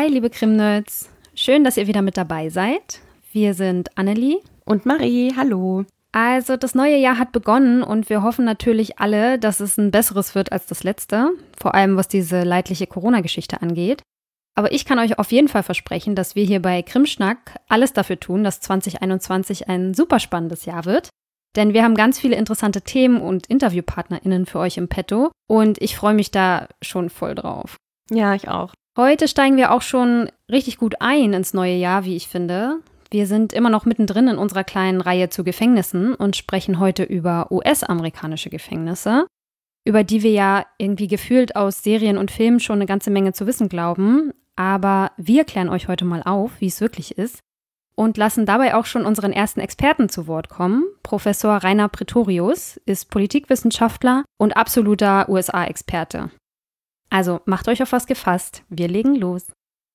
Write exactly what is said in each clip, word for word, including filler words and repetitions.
Hi, liebe Krimnerds. Schön, dass ihr wieder mit dabei seid. Wir sind Annelie und Marie. Hallo. Also, das neue Jahr hat begonnen und wir hoffen natürlich alle, dass es ein besseres wird als das letzte. Vor allem, was diese leidliche Corona-Geschichte angeht. Aber ich kann euch auf jeden Fall versprechen, dass wir hier bei Krimschnack alles dafür tun, dass zwanzig einundzwanzig ein super spannendes Jahr wird. Denn wir haben ganz viele interessante Themen und InterviewpartnerInnen für euch im Petto. Und ich freue mich da schon voll drauf. Ja, ich auch. Heute steigen wir auch schon richtig gut ein ins neue Jahr, wie ich finde. Wir sind immer noch mittendrin in unserer kleinen Reihe zu Gefängnissen und sprechen heute über U S-amerikanische Gefängnisse, über die wir ja irgendwie gefühlt aus Serien und Filmen schon eine ganze Menge zu wissen glauben. Aber wir klären euch heute mal auf, wie es wirklich ist und lassen dabei auch schon unseren ersten Experten zu Wort kommen. Professor Rainer Pretorius ist Politikwissenschaftler und absoluter U S A-Experte. Also macht euch auf was gefasst, wir legen los.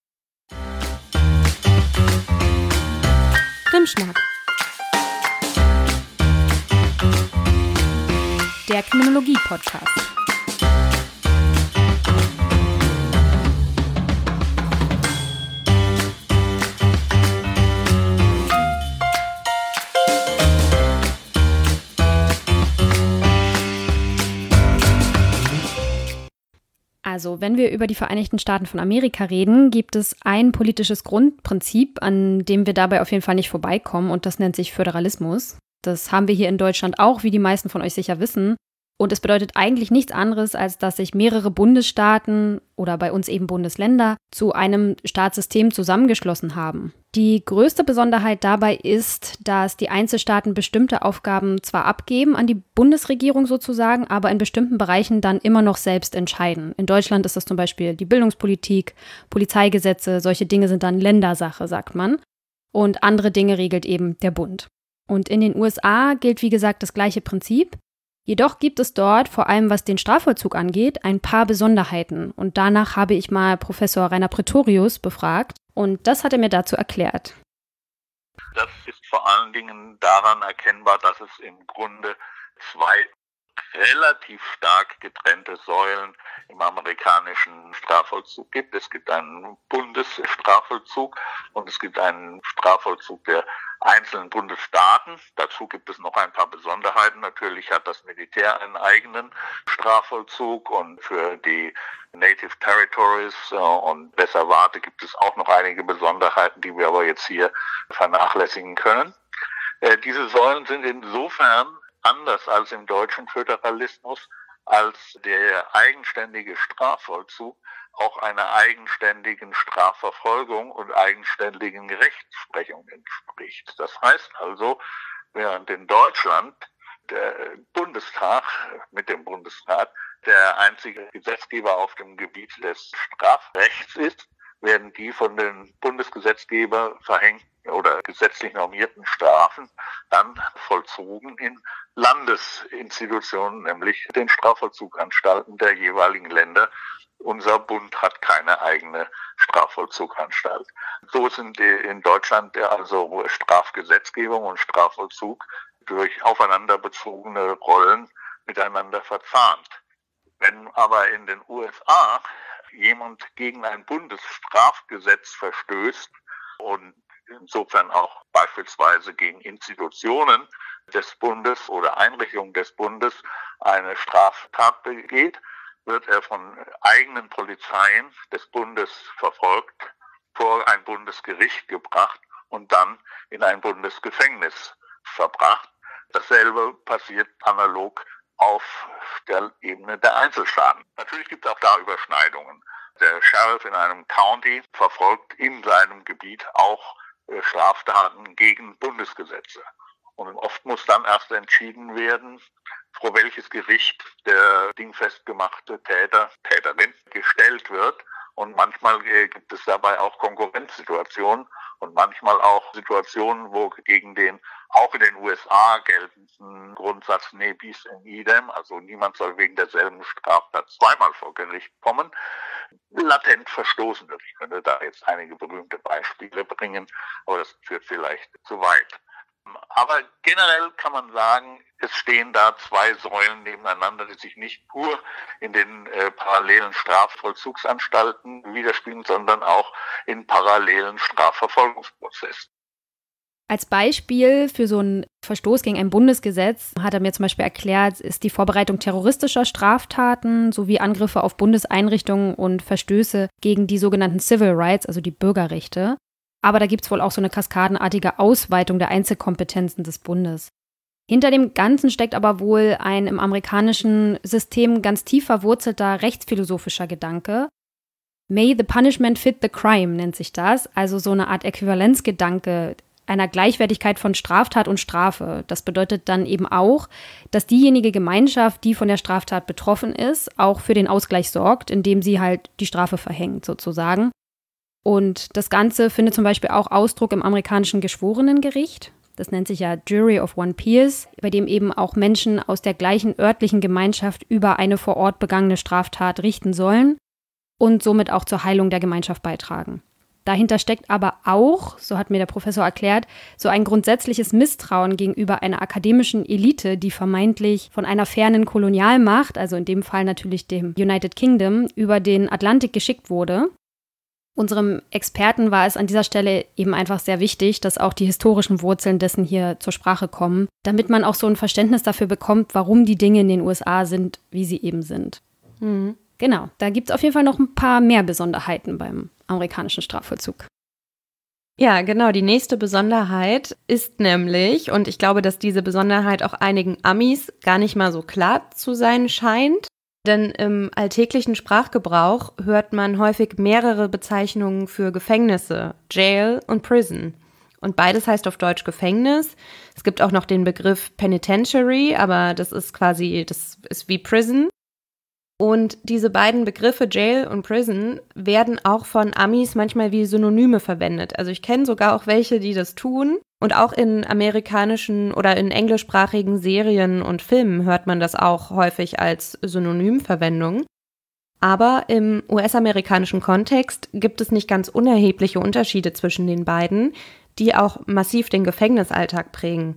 Krimschnack. Der Kriminologie-Podcast. Also, wenn wir über die Vereinigten Staaten von Amerika reden, gibt es ein politisches Grundprinzip, an dem wir dabei auf jeden Fall nicht vorbeikommen, und das nennt sich Föderalismus. Das haben wir hier in Deutschland auch, wie die meisten von euch sicher wissen. Und es bedeutet eigentlich nichts anderes, als dass sich mehrere Bundesstaaten oder bei uns eben Bundesländer zu einem Staatssystem zusammengeschlossen haben. Die größte Besonderheit dabei ist, dass die Einzelstaaten bestimmte Aufgaben zwar abgeben an die Bundesregierung sozusagen, aber in bestimmten Bereichen dann immer noch selbst entscheiden. In Deutschland ist das zum Beispiel die Bildungspolitik, Polizeigesetze, solche Dinge sind dann Ländersache, sagt man. Und andere Dinge regelt eben der Bund. Und in den U S A gilt, wie gesagt, das gleiche Prinzip. Jedoch gibt es dort, vor allem was den Strafvollzug angeht, ein paar Besonderheiten. Und danach habe ich mal Professor Rainer Pretorius befragt. Und das hat er mir dazu erklärt. Das ist vor allen Dingen daran erkennbar, dass es im Grunde zwei relativ stark getrennte Säulen im amerikanischen Strafvollzug gibt. Es gibt einen Bundesstrafvollzug und es gibt einen Strafvollzug der einzelnen Bundesstaaten. Dazu gibt es noch ein paar Besonderheiten. Natürlich hat das Militär einen eigenen Strafvollzug und für die Native Territories und Reservate gibt es auch noch einige Besonderheiten, die wir aber jetzt hier vernachlässigen können. Diese Säulen sind insofern anders als im deutschen Föderalismus, als der eigenständige Strafvollzug auch einer eigenständigen Strafverfolgung und eigenständigen Rechtsprechung entspricht. Das heißt also, während in Deutschland der Bundestag mit dem Bundesrat der einzige Gesetzgeber auf dem Gebiet des Strafrechts ist, werden die von den Bundesgesetzgeber verhängten oder gesetzlich normierten Strafen dann vollzogen in Landesinstitutionen, nämlich den Strafvollzuganstalten der jeweiligen Länder. Unser Bund hat keine eigene Strafvollzuganstalt. So sind in Deutschland also Strafgesetzgebung und Strafvollzug durch aufeinander bezogene Rollen miteinander verzahnt. Wenn aber in den U S A jemand gegen ein Bundesstrafgesetz verstößt und insofern auch beispielsweise gegen Institutionen des Bundes oder Einrichtungen des Bundes eine Straftat begeht, wird er von eigenen Polizeien des Bundes verfolgt, vor ein Bundesgericht gebracht und dann in ein Bundesgefängnis verbracht. Dasselbe passiert analog auf der Ebene der Einzelstaaten. Natürlich gibt es auch da Überschneidungen. Der Sheriff in einem County verfolgt in seinem Gebiet auch Straftaten gegen Bundesgesetze. Und oft muss dann erst entschieden werden, vor welches Gericht der dingfest gemachte Täter, Täterin gestellt wird. Und manchmal gibt es dabei auch Konkurrenzsituationen und manchmal auch Situationen, wo gegen den auch in den U S A geltenden Grundsatz ne bis in idem, also niemand soll wegen derselben Straftat zweimal vor Gericht kommen, latent verstoßen wird. Ich könnte da jetzt einige berühmte Beispiele bringen, aber das führt vielleicht zu weit. Aber generell kann man sagen, es stehen da zwei Säulen nebeneinander, die sich nicht nur in den äh, parallelen Strafvollzugsanstalten widerspiegeln, sondern auch in parallelen Strafverfolgungsprozessen. Als Beispiel für so einen Verstoß gegen ein Bundesgesetz hat er mir zum Beispiel erklärt, ist die Vorbereitung terroristischer Straftaten sowie Angriffe auf Bundeseinrichtungen und Verstöße gegen die sogenannten Civil Rights, also die Bürgerrechte. Aber da gibt es wohl auch so eine kaskadenartige Ausweitung der Einzelkompetenzen des Bundes. Hinter dem Ganzen steckt aber wohl ein im amerikanischen System ganz tief verwurzelter rechtsphilosophischer Gedanke. May the punishment fit the crime nennt sich das, also so eine Art Äquivalenzgedanke einer Gleichwertigkeit von Straftat und Strafe. Das bedeutet dann eben auch, dass diejenige Gemeinschaft, die von der Straftat betroffen ist, auch für den Ausgleich sorgt, indem sie halt die Strafe verhängt sozusagen. Und das Ganze findet zum Beispiel auch Ausdruck im amerikanischen Geschworenengericht. Das nennt sich ja Jury of One Peers, bei dem eben auch Menschen aus der gleichen örtlichen Gemeinschaft über eine vor Ort begangene Straftat richten sollen und somit auch zur Heilung der Gemeinschaft beitragen. Dahinter steckt aber auch, so hat mir der Professor erklärt, so ein grundsätzliches Misstrauen gegenüber einer akademischen Elite, die vermeintlich von einer fernen Kolonialmacht, also in dem Fall natürlich dem United Kingdom, über den Atlantik geschickt wurde. Unserem Experten war es an dieser Stelle eben einfach sehr wichtig, dass auch die historischen Wurzeln dessen hier zur Sprache kommen, damit man auch so ein Verständnis dafür bekommt, warum die Dinge in den U S A sind, wie sie eben sind. Mhm. Genau, da gibt es auf jeden Fall noch ein paar mehr Besonderheiten beim amerikanischen Strafvollzug. Ja, genau, die nächste Besonderheit ist nämlich, und ich glaube, dass diese Besonderheit auch einigen Amis gar nicht mal so klar zu sein scheint, denn im alltäglichen Sprachgebrauch hört man häufig mehrere Bezeichnungen für Gefängnisse, Jail und Prison. Und beides heißt auf Deutsch Gefängnis. Es gibt auch noch den Begriff Penitentiary, aber das ist quasi, das ist wie Prison. Und diese beiden Begriffe Jail und Prison werden auch von Amis manchmal wie Synonyme verwendet. Also ich kenne sogar auch welche, die das tun. Und auch in amerikanischen oder in englischsprachigen Serien und Filmen hört man das auch häufig als Synonymverwendung. Aber im U S-amerikanischen Kontext gibt es nicht ganz unerhebliche Unterschiede zwischen den beiden, die auch massiv den Gefängnisalltag prägen.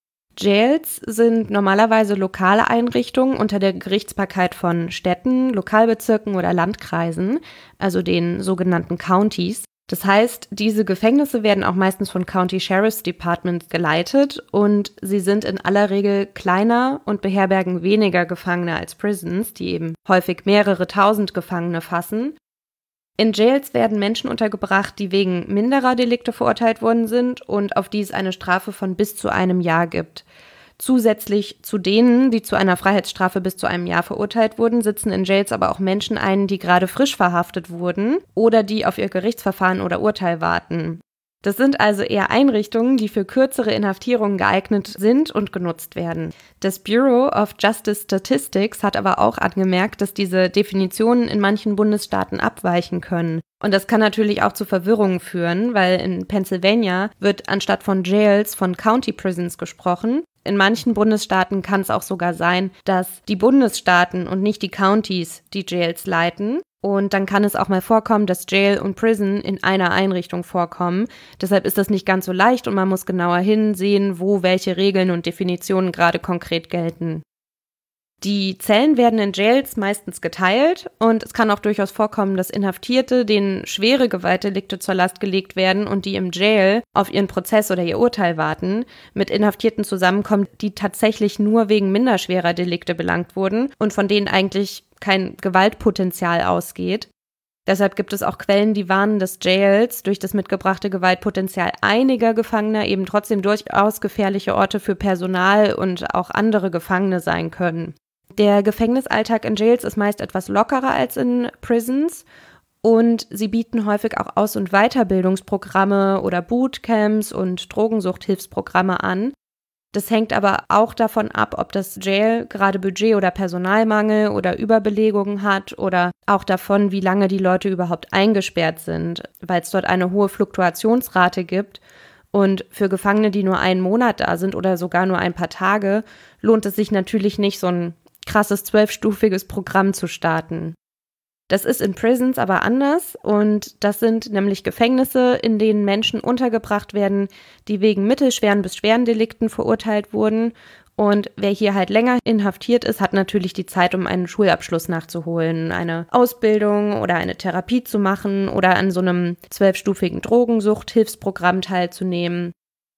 Jails sind normalerweise lokale Einrichtungen unter der Gerichtsbarkeit von Städten, Lokalbezirken oder Landkreisen, also den sogenannten Counties. Das heißt, diese Gefängnisse werden auch meistens von County Sheriff's Departments geleitet und sie sind in aller Regel kleiner und beherbergen weniger Gefangene als Prisons, die eben häufig mehrere tausend Gefangene fassen. In Jails werden Menschen untergebracht, die wegen minderer Delikte verurteilt worden sind und auf die es eine Strafe von bis zu einem Jahr gibt. Zusätzlich zu denen, die zu einer Freiheitsstrafe bis zu einem Jahr verurteilt wurden, sitzen in Jails aber auch Menschen ein, die gerade frisch verhaftet wurden oder die auf ihr Gerichtsverfahren oder Urteil warten. Das sind also eher Einrichtungen, die für kürzere Inhaftierungen geeignet sind und genutzt werden. Das Bureau of Justice Statistics hat aber auch angemerkt, dass diese Definitionen in manchen Bundesstaaten abweichen können. Und das kann natürlich auch zu Verwirrungen führen, weil in Pennsylvania wird anstatt von Jails von County Prisons gesprochen. In manchen Bundesstaaten kann es auch sogar sein, dass die Bundesstaaten und nicht die Countys die Jails leiten. Und dann kann es auch mal vorkommen, dass Jail und Prison in einer Einrichtung vorkommen. Deshalb ist das nicht ganz so leicht und man muss genauer hinsehen, wo welche Regeln und Definitionen gerade konkret gelten. Die Zellen werden in Jails meistens geteilt und es kann auch durchaus vorkommen, dass Inhaftierte, denen schwere Gewaltdelikte zur Last gelegt werden und die im Jail auf ihren Prozess oder ihr Urteil warten, mit Inhaftierten zusammenkommen, die tatsächlich nur wegen minderschwerer Delikte belangt wurden und von denen eigentlich kein Gewaltpotenzial ausgeht. Deshalb gibt es auch Quellen, die warnen, dass Jails durch das mitgebrachte Gewaltpotenzial einiger Gefangener eben trotzdem durchaus gefährliche Orte für Personal und auch andere Gefangene sein können. Der Gefängnisalltag in Jails ist meist etwas lockerer als in Prisons und sie bieten häufig auch Aus- und Weiterbildungsprogramme oder Bootcamps und Drogensuchthilfsprogramme an. Das hängt aber auch davon ab, ob das Jail gerade Budget- oder Personalmangel oder Überbelegungen hat oder auch davon, wie lange die Leute überhaupt eingesperrt sind, weil es dort eine hohe Fluktuationsrate gibt. Und für Gefangene, die nur einen Monat da sind oder sogar nur ein paar Tage, lohnt es sich natürlich nicht, so ein krasses zwölfstufiges Programm zu starten. Das ist in Prisons aber anders und das sind nämlich Gefängnisse, in denen Menschen untergebracht werden, die wegen mittelschweren bis schweren Delikten verurteilt wurden. Und wer hier halt länger inhaftiert ist, hat natürlich die Zeit, um einen Schulabschluss nachzuholen, eine Ausbildung oder eine Therapie zu machen oder an so einem zwölfstufigen Drogensuchthilfsprogramm teilzunehmen.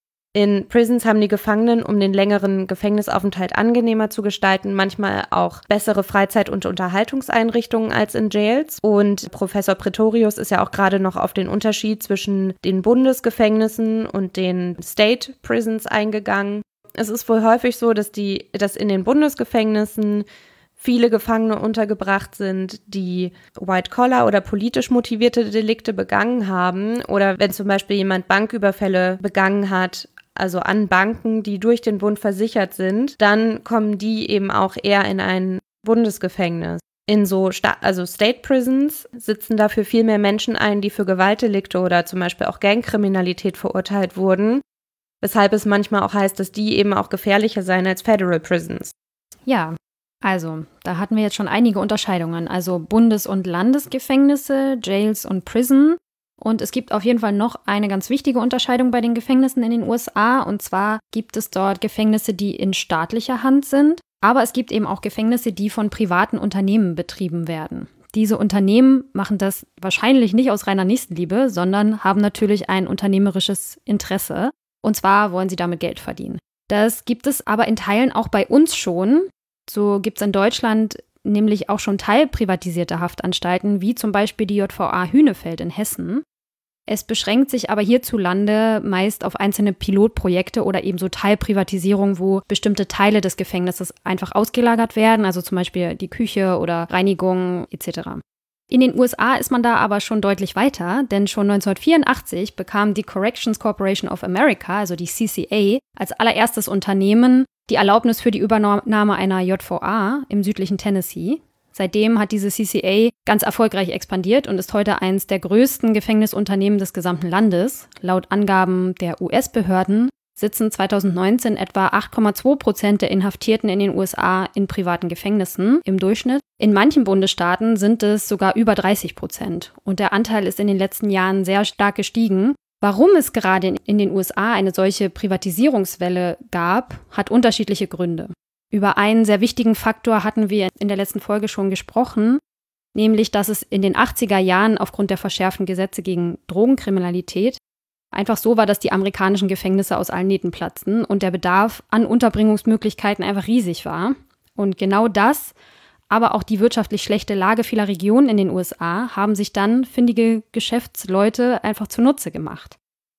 In Prisons haben die Gefangenen, um den längeren Gefängnisaufenthalt angenehmer zu gestalten, manchmal auch bessere Freizeit- und Unterhaltungseinrichtungen als in Jails. Und Professor Pretorius ist ja auch gerade noch auf den Unterschied zwischen den Bundesgefängnissen und den State Prisons eingegangen. Es ist wohl häufig so, dass die, dass in den Bundesgefängnissen viele Gefangene untergebracht sind, die White-Collar- oder politisch motivierte Delikte begangen haben. Oder wenn zum Beispiel jemand Banküberfälle begangen hat, also an Banken, die durch den Bund versichert sind, dann kommen die eben auch eher in ein Bundesgefängnis. In so Sta- also State Prisons sitzen dafür viel mehr Menschen ein, die für Gewaltdelikte oder zum Beispiel auch Gangkriminalität verurteilt wurden, weshalb es manchmal auch heißt, dass die eben auch gefährlicher seien als Federal Prisons. Ja, also da hatten wir jetzt schon einige Unterscheidungen, also Bundes- und Landesgefängnisse, Jails und Prison. Und es gibt auf jeden Fall noch eine ganz wichtige Unterscheidung bei den Gefängnissen in den U S A. Und zwar gibt es dort Gefängnisse, die in staatlicher Hand sind. Aber es gibt eben auch Gefängnisse, die von privaten Unternehmen betrieben werden. Diese Unternehmen machen das wahrscheinlich nicht aus reiner Nächstenliebe, sondern haben natürlich ein unternehmerisches Interesse. Und zwar wollen sie damit Geld verdienen. Das gibt es aber in Teilen auch bei uns schon. So gibt es in Deutschland nämlich auch schon teilprivatisierte Haftanstalten, wie zum Beispiel die J V A Hünefeld in Hessen. Es beschränkt sich aber hierzulande meist auf einzelne Pilotprojekte oder eben so Teilprivatisierung, wo bestimmte Teile des Gefängnisses einfach ausgelagert werden, also zum Beispiel die Küche oder Reinigung et cetera. In den U S A ist man da aber schon deutlich weiter, denn schon neunzehnhundertvierundachtzig bekam die Corrections Corporation of America, also die C C A, als allererstes Unternehmen die Erlaubnis für die Übernahme einer J V A im südlichen Tennessee. Seitdem hat diese C C A ganz erfolgreich expandiert und ist heute eines der größten Gefängnisunternehmen des gesamten Landes. Laut Angaben der U S-Behörden sitzen zweitausendneunzehn etwa acht Komma zwei Prozent der Inhaftierten in den U S A in privaten Gefängnissen im Durchschnitt. In manchen Bundesstaaten sind es sogar über dreißig Prozent. Und der Anteil ist in den letzten Jahren sehr stark gestiegen. Warum es gerade in den U S A eine solche Privatisierungswelle gab, hat unterschiedliche Gründe. Über einen sehr wichtigen Faktor hatten wir in der letzten Folge schon gesprochen, nämlich dass es in den achtziger Jahren aufgrund der verschärften Gesetze gegen Drogenkriminalität einfach so war, dass die amerikanischen Gefängnisse aus allen Nähten platzten und der Bedarf an Unterbringungsmöglichkeiten einfach riesig war. Und genau das, aber auch die wirtschaftlich schlechte Lage vieler Regionen in den U S A haben sich dann findige Geschäftsleute einfach zunutze gemacht.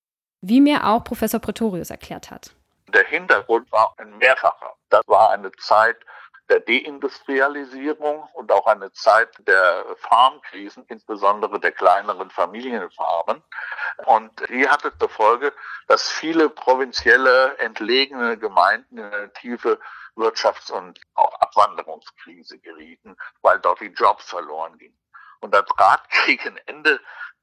Wie mir auch Professor Pretorius erklärt hat. Der Hintergrund war ein mehrfacher. Das war eine Zeit der Deindustrialisierung und auch eine Zeit der Farmkrisen, insbesondere der kleineren Familienfarmen. Und die hatte zur Folge, dass viele provinzielle, entlegene Gemeinden in eine tiefe Wirtschafts- und auch Abwanderungskrise gerieten, weil dort die Jobs verloren gingen. Und da trat gegen Ende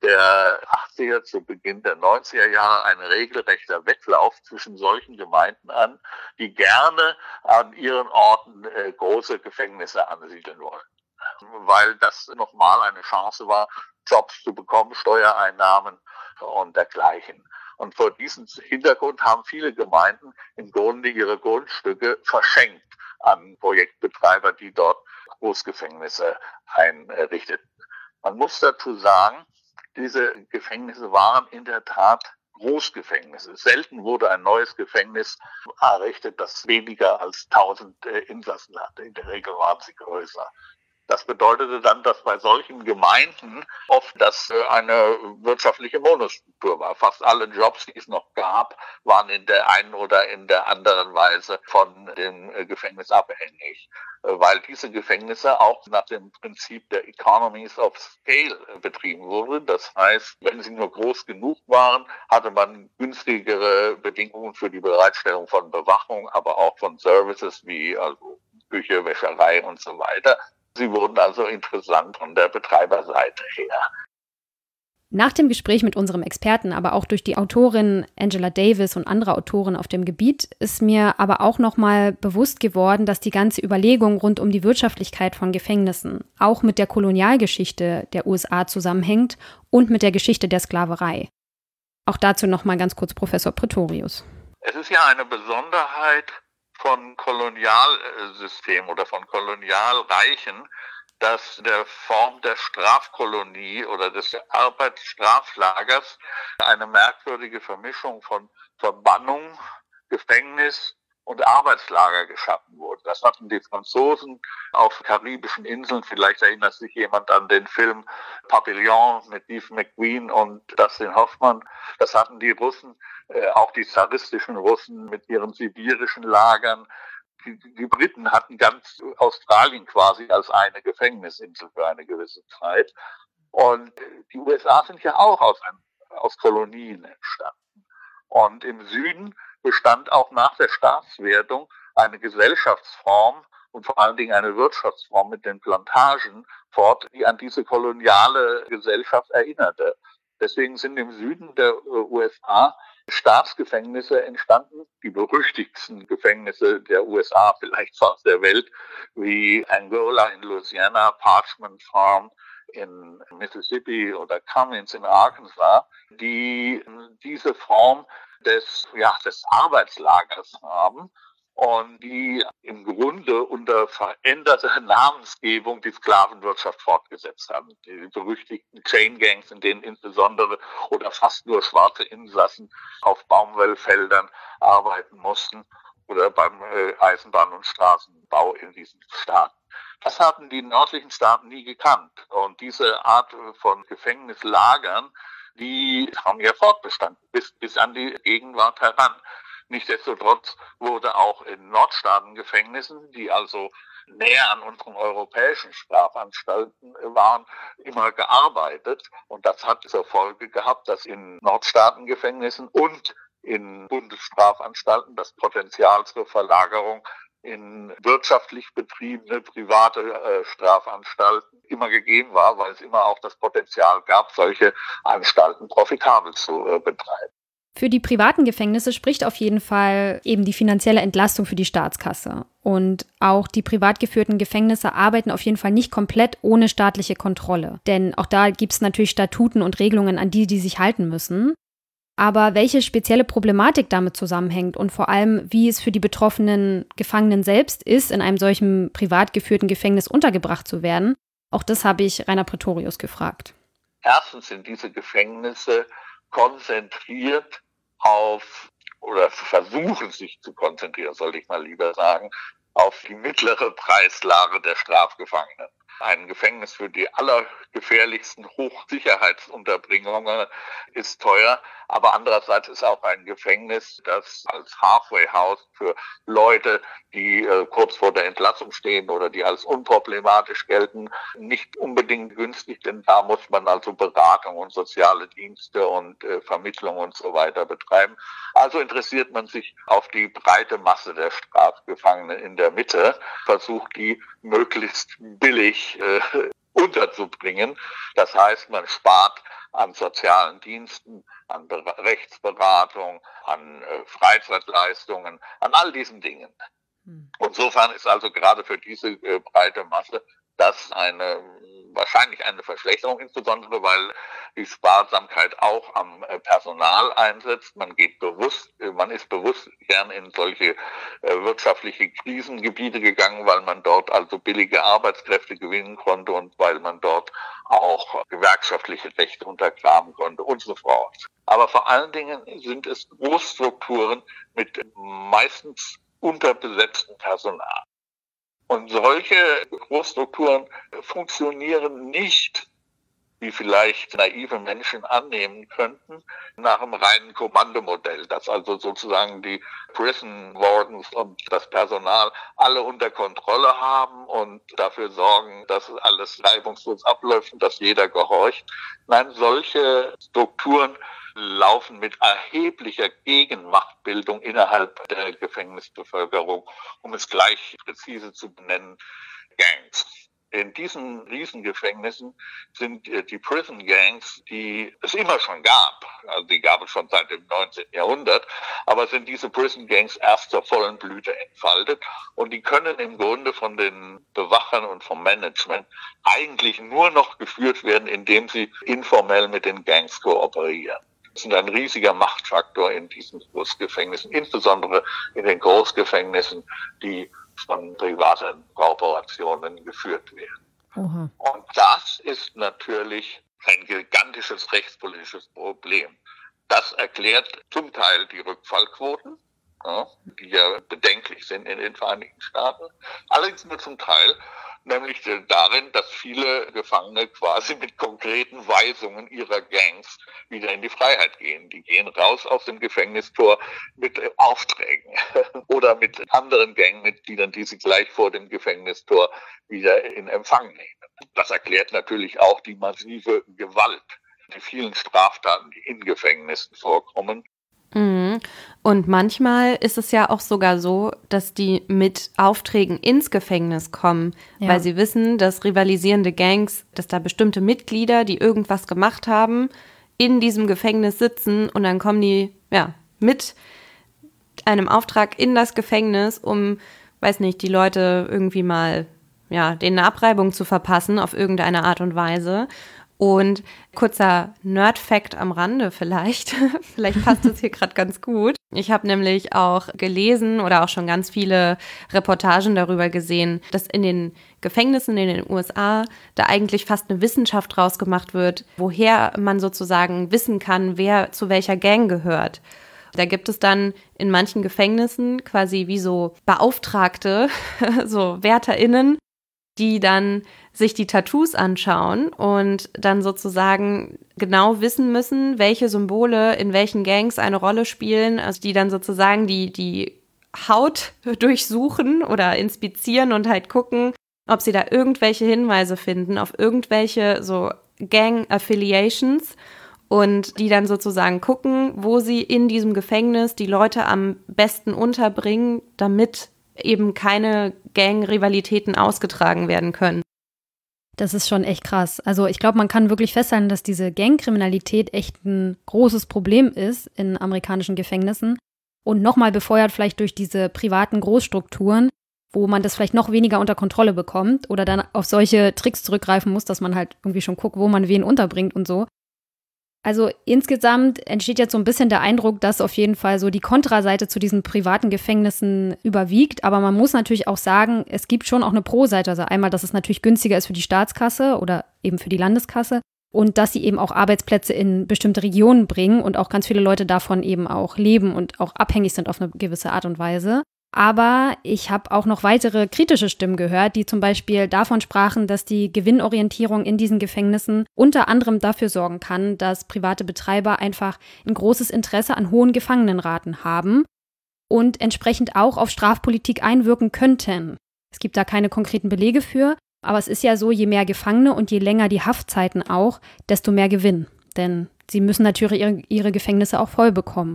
der achtziger zu Beginn der neunziger Jahre ein regelrechter Wettlauf zwischen solchen Gemeinden an, die gerne an ihren Orten äh, große Gefängnisse ansiedeln wollten, weil das nochmal eine Chance war, Jobs zu bekommen, Steuereinnahmen und dergleichen. Und vor diesem Hintergrund haben viele Gemeinden im Grunde ihre Grundstücke verschenkt an Projektbetreiber, die dort Großgefängnisse einrichteten. Man muss dazu sagen, diese Gefängnisse waren in der Tat Großgefängnisse. Selten wurde ein neues Gefängnis errichtet, das weniger als tausend Insassen hatte. In der Regel waren sie größer. Das bedeutete dann, dass bei solchen Gemeinden oft das eine wirtschaftliche Monostruktur war. Fast alle Jobs, die es noch gab, waren in der einen oder in der anderen Weise von dem Gefängnis abhängig, weil diese Gefängnisse auch nach dem Prinzip der Economies of Scale betrieben wurden. Das heißt, wenn sie nur groß genug waren, hatte man günstigere Bedingungen für die Bereitstellung von Bewachung, aber auch von Services wie also Küche, Wäscherei und so weiter. Sie wurden also interessant von der Betreiberseite her. Nach dem Gespräch mit unserem Experten, aber auch durch die Autorin Angela Davis und andere Autoren auf dem Gebiet, ist mir aber auch nochmal bewusst geworden, dass die ganze Überlegung rund um die Wirtschaftlichkeit von Gefängnissen auch mit der Kolonialgeschichte der U S A zusammenhängt und mit der Geschichte der Sklaverei. Auch dazu nochmal ganz kurz Professor Pretorius. Es ist ja eine Besonderheit von Kolonialsystemen oder von Kolonialreichen, dass der Form der Strafkolonie oder des Arbeitsstraflagers eine merkwürdige Vermischung von Verbannung, Gefängnis und Arbeitslager geschaffen wurde. Das hatten die Franzosen auf karibischen Inseln. Vielleicht erinnert sich jemand an den Film Papillon mit Steve McQueen und Dustin Hoffmann. Das hatten die Russen, äh, auch die zaristischen Russen mit ihren sibirischen Lagern. Die, die Briten hatten ganz Australien quasi als eine Gefängnisinsel für eine gewisse Zeit. Und die U S A sind ja auch aus, ein, aus Kolonien entstanden. Und im Süden bestand auch nach der Staatswerdung eine Gesellschaftsform und vor allen Dingen eine Wirtschaftsform mit den Plantagen fort, die an diese koloniale Gesellschaft erinnerte. Deswegen sind im Süden der U S A Staatsgefängnisse entstanden, die berüchtigsten Gefängnisse der U S A, vielleicht fast der Welt, wie Angola in Louisiana, Parchment Farm in Mississippi oder Cummins in Arkansas, die diese Form des, ja, des Arbeitslagers haben und die im Grunde unter veränderter Namensgebung die Sklavenwirtschaft fortgesetzt haben. Die berüchtigten Chain Gangs, in denen insbesondere oder fast nur schwarze Insassen auf Baumwollfeldern arbeiten mussten oder beim äh, Eisenbahn- und Straßenbau in diesen Staaten. Das hatten die nördlichen Staaten nie gekannt. Und diese Art von Gefängnislagern, die haben ja fortbestanden bis, bis an die Gegenwart heran. Nichtsdestotrotz wurde auch in Nordstaatengefängnissen, die also näher an unseren europäischen Strafanstalten waren, immer gearbeitet. Und das hat zur Folge gehabt, dass in Nordstaatengefängnissen und in Bundesstrafanstalten das Potenzial zur Verlagerung in wirtschaftlich betriebene private äh, Strafanstalten immer gegeben war, weil es immer auch das Potenzial gab, solche Anstalten profitabel zu äh, betreiben. Für die privaten Gefängnisse spricht auf jeden Fall eben die finanzielle Entlastung für die Staatskasse. Und auch die privat geführten Gefängnisse arbeiten auf jeden Fall nicht komplett ohne staatliche Kontrolle. Denn auch da gibt es natürlich Statuten und Regelungen, an die die sich halten müssen. Aber welche spezielle Problematik damit zusammenhängt und vor allem, wie es für die betroffenen Gefangenen selbst ist, in einem solchen privat geführten Gefängnis untergebracht zu werden, auch das habe ich Rainer Pretorius gefragt. Erstens sind diese Gefängnisse konzentriert auf, oder versuchen sich zu konzentrieren, sollte ich mal lieber sagen, auf die mittlere Preislage der Strafgefangenen. Ein Gefängnis für die allergefährlichsten Hochsicherheitsunterbringungen ist teuer, aber andererseits ist auch ein Gefängnis, das als Halfway House für Leute, die äh, kurz vor der Entlassung stehen oder die als unproblematisch gelten, nicht unbedingt günstig, denn da muss man also Beratung und soziale Dienste und äh, Vermittlung und so weiter betreiben. Also interessiert man sich auf die breite Masse der Strafgefangenen in der Mitte, versucht die möglichst billig äh, unterzubringen. Das heißt, man spart an sozialen Diensten, an Be- Rechtsberatung, an äh, Freizeitleistungen, an all diesen Dingen. Hm. Insofern ist also gerade für diese äh, breite Masse das eine wahrscheinlich eine Verschlechterung, insbesondere weil die Sparsamkeit auch am Personal einsetzt. Man geht bewusst, man ist bewusst gern in solche äh, wirtschaftliche Krisengebiete gegangen, weil man dort also billige Arbeitskräfte gewinnen konnte und weil man dort auch gewerkschaftliche Rechte untergraben konnte und so fort. Aber vor allen Dingen sind es Großstrukturen mit meistens unterbesetztem Personal. Und solche Großstrukturen funktionieren nicht, wie vielleicht naive Menschen annehmen könnten, nach einem reinen Kommandomodell, dass also sozusagen die Prison Wardens und das Personal alle unter Kontrolle haben und dafür sorgen, dass alles reibungslos abläuft und dass jeder gehorcht. Nein, solche Strukturen laufen mit erheblicher Gegenmachtbildung innerhalb der Gefängnisbevölkerung, um es gleich präzise zu benennen, Gangs. In diesen Riesengefängnissen sind die Prison Gangs, die es immer schon gab, also die gab es schon seit dem neunzehnten Jahrhundert, aber sind diese Prison Gangs erst zur vollen Blüte entfaltet und die können im Grunde von den Bewachern und vom Management eigentlich nur noch geführt werden, indem sie informell mit den Gangs kooperieren. Das ist ein riesiger Machtfaktor in diesen Großgefängnissen, insbesondere in den Großgefängnissen, die von privaten Korporationen geführt werden. Aha. Und das ist natürlich ein gigantisches rechtspolitisches Problem. Das erklärt zum Teil die Rückfallquoten, ja, die ja bedenklich sind in den Vereinigten Staaten, allerdings nur zum Teil, nämlich darin, dass viele Gefangene quasi mit konkreten Weisungen ihrer Gangs wieder in die Freiheit gehen. Die gehen raus aus dem Gefängnistor mit Aufträgen oder mit anderen Gangmitgliedern, die sie gleich vor dem Gefängnistor wieder in Empfang nehmen. Das erklärt natürlich auch die massive Gewalt, die vielen Straftaten, die in Gefängnissen vorkommen. Mhm. Und manchmal ist es ja auch sogar so, dass die mit Aufträgen ins Gefängnis kommen, ja. weil sie wissen, dass rivalisierende Gangs, dass da bestimmte Mitglieder, die irgendwas gemacht haben, in diesem Gefängnis sitzen und dann kommen die ja mit einem Auftrag in das Gefängnis, um, weiß nicht, die Leute irgendwie mal, ja, denen eine Abreibung zu verpassen auf irgendeine Art und Weise. Und kurzer Nerd-Fact am Rande vielleicht, vielleicht passt das hier gerade ganz gut. Ich habe nämlich auch gelesen oder auch schon ganz viele Reportagen darüber gesehen, dass in den Gefängnissen in den U S A da eigentlich fast eine Wissenschaft draus gemacht wird, woher man sozusagen wissen kann, wer zu welcher Gang gehört. Da gibt es dann in manchen Gefängnissen quasi wie so Beauftragte, so WärterInnen, die dann sich die Tattoos anschauen und dann sozusagen genau wissen müssen, welche Symbole in welchen Gangs eine Rolle spielen, also die dann sozusagen die, die Haut durchsuchen oder inspizieren und halt gucken, ob sie da irgendwelche Hinweise finden auf irgendwelche so Gang-Affiliations und die dann sozusagen gucken, wo sie in diesem Gefängnis die Leute am besten unterbringen, damit eben keine Gang-Rivalitäten ausgetragen werden können. Das ist schon echt krass. Also ich glaube, man kann wirklich festhalten, dass diese Gangkriminalität echt ein großes Problem ist in amerikanischen Gefängnissen und nochmal befeuert vielleicht durch diese privaten Großstrukturen, wo man das vielleicht noch weniger unter Kontrolle bekommt oder dann auf solche Tricks zurückgreifen muss, dass man halt irgendwie schon guckt, wo man wen unterbringt und so. Also insgesamt entsteht jetzt so ein bisschen der Eindruck, dass auf jeden Fall so die Kontraseite zu diesen privaten Gefängnissen überwiegt. Aber man muss natürlich auch sagen, es gibt schon auch eine Pro-Seite. Also einmal, dass es natürlich günstiger ist für die Staatskasse oder eben für die Landeskasse und dass sie eben auch Arbeitsplätze in bestimmte Regionen bringen und auch ganz viele Leute davon eben auch leben und auch abhängig sind auf eine gewisse Art und Weise. Aber ich habe auch noch weitere kritische Stimmen gehört, die zum Beispiel davon sprachen, dass die Gewinnorientierung in diesen Gefängnissen unter anderem dafür sorgen kann, dass private Betreiber einfach ein großes Interesse an hohen Gefangenenraten haben und entsprechend auch auf Strafpolitik einwirken könnten. Es gibt da keine konkreten Belege für, aber es ist ja so, je mehr Gefangene und je länger die Haftzeiten auch, desto mehr Gewinn. Denn sie müssen natürlich ihre, ihre Gefängnisse auch voll bekommen.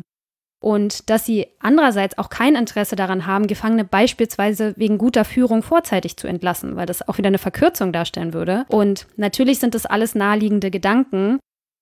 Und dass sie andererseits auch kein Interesse daran haben, Gefangene beispielsweise wegen guter Führung vorzeitig zu entlassen, weil das auch wieder eine Verkürzung darstellen würde. Und natürlich sind das alles naheliegende Gedanken,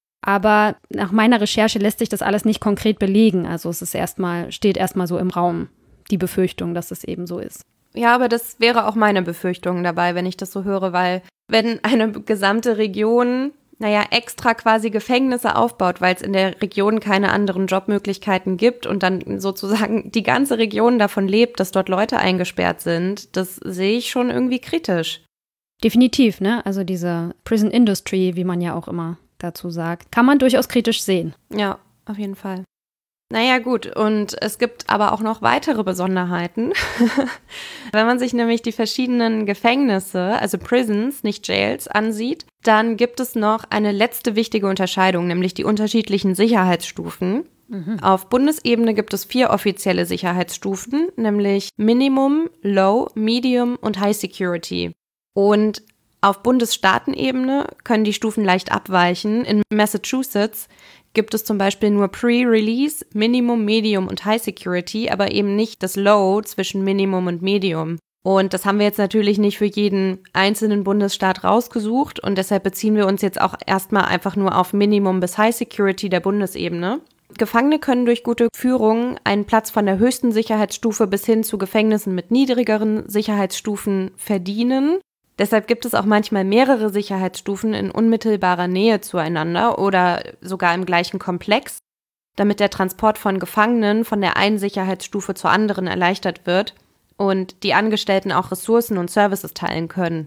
aber nach meiner Recherche lässt sich das alles nicht konkret belegen. Also es ist erstmal, steht erstmal so im Raum, die Befürchtung, dass es eben so ist. Ja, aber das wäre auch meine Befürchtung dabei, wenn ich das so höre, weil wenn eine gesamte Region naja, extra quasi Gefängnisse aufbaut, weil es in der Region keine anderen Jobmöglichkeiten gibt und dann sozusagen die ganze Region davon lebt, dass dort Leute eingesperrt sind, das sehe ich schon irgendwie kritisch. Definitiv, ne? Also diese Prison Industry, wie man ja auch immer dazu sagt, kann man durchaus kritisch sehen. Ja, auf jeden Fall. Naja, gut, und es gibt aber auch noch weitere Besonderheiten. Wenn man sich nämlich die verschiedenen Gefängnisse, also Prisons, nicht Jails, ansieht, dann gibt es noch eine letzte wichtige Unterscheidung, nämlich die unterschiedlichen Sicherheitsstufen. Mhm. Auf Bundesebene gibt es vier offizielle Sicherheitsstufen, nämlich Minimum, Low, Medium und High Security. Und auf Bundesstaatenebene können die Stufen leicht abweichen. In Massachusetts gibt es zum Beispiel nur Pre-Release, Minimum, Medium und High Security, aber eben nicht das Low zwischen Minimum und Medium. Und das haben wir jetzt natürlich nicht für jeden einzelnen Bundesstaat rausgesucht und deshalb beziehen wir uns jetzt auch erstmal einfach nur auf Minimum bis High Security der Bundesebene. Gefangene können durch gute Führung einen Platz von der höchsten Sicherheitsstufe bis hin zu Gefängnissen mit niedrigeren Sicherheitsstufen verdienen. Deshalb gibt es auch manchmal mehrere Sicherheitsstufen in unmittelbarer Nähe zueinander oder sogar im gleichen Komplex, damit der Transport von Gefangenen von der einen Sicherheitsstufe zur anderen erleichtert wird und die Angestellten auch Ressourcen und Services teilen können.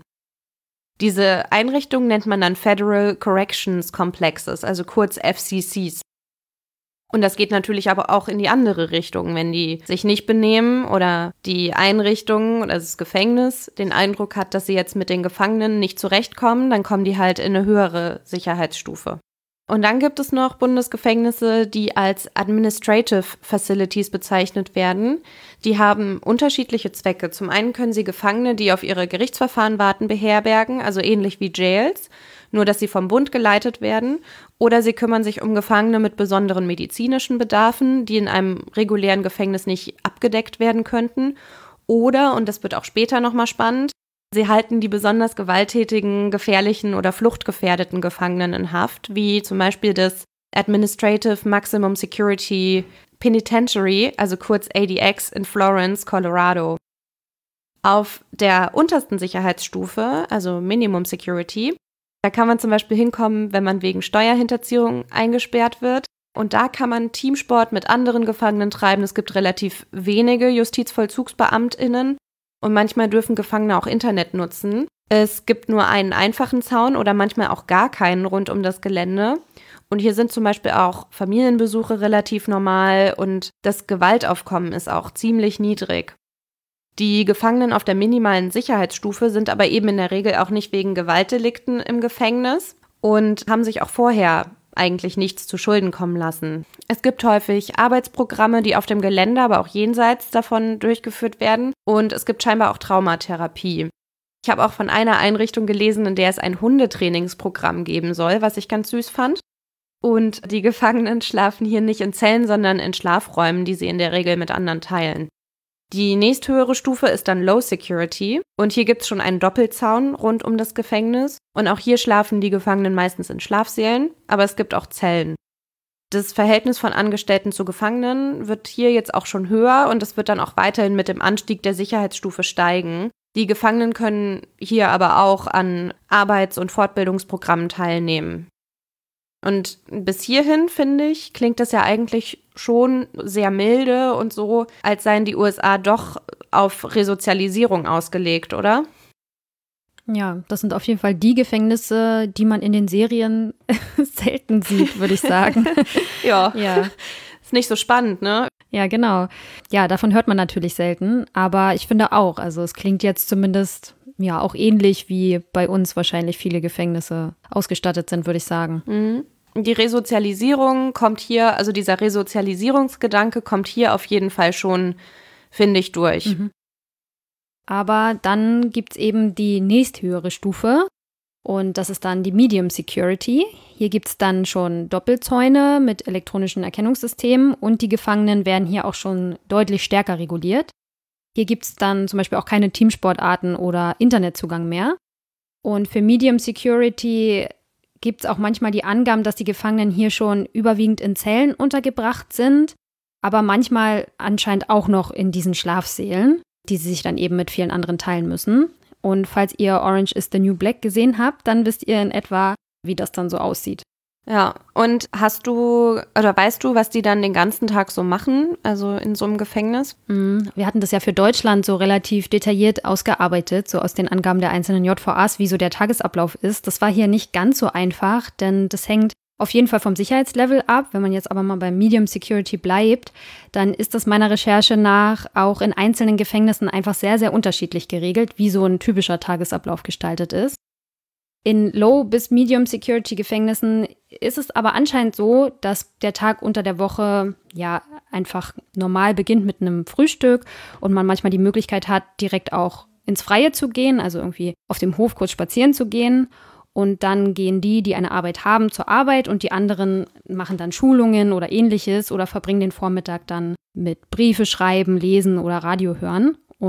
Diese Einrichtung nennt man dann Federal Corrections Complexes, also kurz F C Cs. Und das geht natürlich aber auch in die andere Richtung, wenn die sich nicht benehmen oder die Einrichtung oder das Gefängnis den Eindruck hat, dass sie jetzt mit den Gefangenen nicht zurechtkommen, dann kommen die halt in eine höhere Sicherheitsstufe. Und dann gibt es noch Bundesgefängnisse, die als Administrative Facilities bezeichnet werden. Die haben unterschiedliche Zwecke. Zum einen können sie Gefangene, die auf ihre Gerichtsverfahren warten, beherbergen, also ähnlich wie Jails, nur dass sie vom Bund geleitet werden. Oder sie kümmern sich um Gefangene mit besonderen medizinischen Bedarfen, die in einem regulären Gefängnis nicht abgedeckt werden könnten. Oder, und das wird auch später nochmal spannend, sie halten die besonders gewalttätigen, gefährlichen oder fluchtgefährdeten Gefangenen in Haft, wie zum Beispiel das Administrative Maximum Security Penitentiary, also kurz A D X in Florence, Colorado. Auf der untersten Sicherheitsstufe, also Minimum Security, da kann man zum Beispiel hinkommen, wenn man wegen Steuerhinterziehung eingesperrt wird. Und da kann man Teamsport mit anderen Gefangenen treiben. Es gibt relativ wenige JustizvollzugsbeamtInnen. Und manchmal dürfen Gefangene auch Internet nutzen. Es gibt nur einen einfachen Zaun oder manchmal auch gar keinen rund um das Gelände. Und hier sind zum Beispiel auch Familienbesuche relativ normal und das Gewaltaufkommen ist auch ziemlich niedrig. Die Gefangenen auf der minimalen Sicherheitsstufe sind aber eben in der Regel auch nicht wegen Gewaltdelikten im Gefängnis und haben sich auch vorher eigentlich nichts zu Schulden kommen lassen. Es gibt häufig Arbeitsprogramme, die auf dem Gelände, aber auch jenseits davon durchgeführt werden. Und es gibt scheinbar auch Traumatherapie. Ich habe auch von einer Einrichtung gelesen, in der es ein Hundetrainingsprogramm geben soll, was ich ganz süß fand. Und die Gefangenen schlafen hier nicht in Zellen, sondern in Schlafräumen, die sie in der Regel mit anderen teilen. Die nächsthöhere Stufe ist dann Low Security und hier gibt es schon einen Doppelzaun rund um das Gefängnis und auch hier schlafen die Gefangenen meistens in Schlafsälen, aber es gibt auch Zellen. Das Verhältnis von Angestellten zu Gefangenen wird hier jetzt auch schon höher und es wird dann auch weiterhin mit dem Anstieg der Sicherheitsstufe steigen. Die Gefangenen können hier aber auch an Arbeits- und Fortbildungsprogrammen teilnehmen. Und bis hierhin, finde ich, klingt das ja eigentlich schon sehr milde und so, als seien die U S A doch auf Resozialisierung ausgelegt, oder? Ja, das sind auf jeden Fall die Gefängnisse, die man in den Serien selten sieht, würde ich sagen. ja. ja, ist nicht so spannend, ne? Ja, genau. Ja, davon hört man natürlich selten, aber ich finde auch, also es klingt jetzt zumindest ja auch ähnlich, wie bei uns wahrscheinlich viele Gefängnisse ausgestattet sind, würde ich sagen. Mhm. Die Resozialisierung kommt hier, also dieser Resozialisierungsgedanke kommt hier auf jeden Fall schon, finde ich, durch. Mhm. Aber dann gibt es eben die nächsthöhere Stufe und das ist dann die Medium Security. Hier gibt es dann schon Doppelzäune mit elektronischen Erkennungssystemen und die Gefangenen werden hier auch schon deutlich stärker reguliert. Hier gibt es dann zum Beispiel auch keine Teamsportarten oder Internetzugang mehr. Und für Medium Security gibt es auch manchmal die Angaben, dass die Gefangenen hier schon überwiegend in Zellen untergebracht sind, aber manchmal anscheinend auch noch in diesen Schlafsälen, die sie sich dann eben mit vielen anderen teilen müssen. Und falls ihr Orange is the New Black gesehen habt, dann wisst ihr in etwa, wie das dann so aussieht. Ja, und hast du, oder weißt du, was die dann den ganzen Tag so machen, also in so einem Gefängnis? Wir hatten das ja für Deutschland so relativ detailliert ausgearbeitet, so aus den Angaben der einzelnen J V As, wie so der Tagesablauf ist. Das war hier nicht ganz so einfach, denn das hängt auf jeden Fall vom Sicherheitslevel ab. Wenn man jetzt aber mal beim Medium Security bleibt, dann ist das meiner Recherche nach auch in einzelnen Gefängnissen einfach sehr, sehr unterschiedlich geregelt, wie so ein typischer Tagesablauf gestaltet ist. In Low- bis Medium-Security-Gefängnissen ist es aber anscheinend so, dass der Tag unter der Woche ja einfach normal beginnt mit einem Frühstück und man manchmal die Möglichkeit hat, direkt auch ins Freie zu gehen, also irgendwie auf dem Hof kurz spazieren zu gehen. Und dann gehen die, die eine Arbeit haben, zur Arbeit und die anderen machen dann Schulungen oder ähnliches oder verbringen den Vormittag dann mit Briefe schreiben, lesen oder Radio hören. Und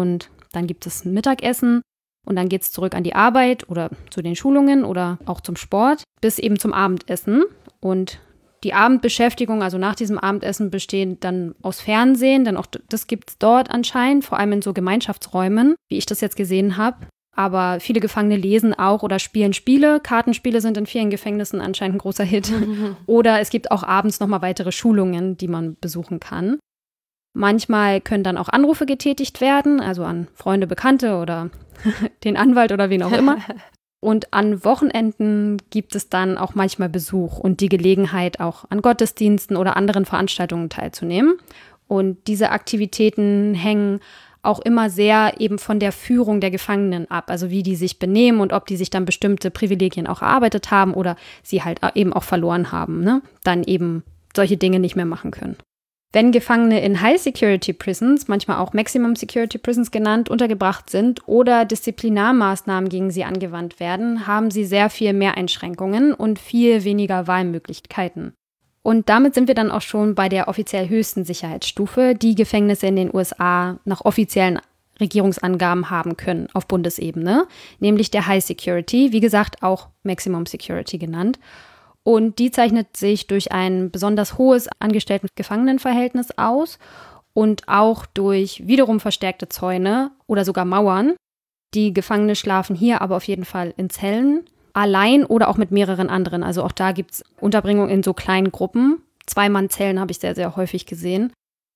dann gibt es ein Mittagessen und dann geht es zurück an die Arbeit oder zu den Schulungen oder auch zum Sport bis eben zum Abendessen. Und die Abendbeschäftigung, also nach diesem Abendessen, besteht dann aus Fernsehen, denn auch das gibt es dort anscheinend, vor allem in so Gemeinschaftsräumen, wie ich das jetzt gesehen habe. Aber viele Gefangene lesen auch oder spielen Spiele. Kartenspiele sind in vielen Gefängnissen anscheinend ein großer Hit. Mhm. Oder es gibt auch abends nochmal weitere Schulungen, die man besuchen kann. Manchmal können dann auch Anrufe getätigt werden, also an Freunde, Bekannte oder den Anwalt oder wen auch immer. Und an Wochenenden gibt es dann auch manchmal Besuch und die Gelegenheit, auch an Gottesdiensten oder anderen Veranstaltungen teilzunehmen. Und diese Aktivitäten hängen auch immer sehr eben von der Führung der Gefangenen ab, also wie die sich benehmen und ob die sich dann bestimmte Privilegien auch erarbeitet haben oder sie halt eben auch verloren haben, ne? Dann eben solche Dinge nicht mehr machen können. Wenn Gefangene in High-Security-Prisons, manchmal auch Maximum-Security-Prisons genannt, untergebracht sind oder Disziplinarmaßnahmen gegen sie angewandt werden, haben sie sehr viel mehr Einschränkungen und viel weniger Wahlmöglichkeiten. Und damit sind wir dann auch schon bei der offiziell höchsten Sicherheitsstufe, die Gefängnisse in den U S A nach offiziellen Regierungsangaben haben können auf Bundesebene, nämlich der High Security, wie gesagt auch Maximum Security genannt. Und die zeichnet sich durch ein besonders hohes Angestellten-Gefangenen-Verhältnis aus und auch durch wiederum verstärkte Zäune oder sogar Mauern. Die Gefangene schlafen hier aber auf jeden Fall in Zellen, allein oder auch mit mehreren anderen. Also auch da gibt es Unterbringung in so kleinen Gruppen. Zwei-Mann-Zellen habe ich sehr, sehr häufig gesehen.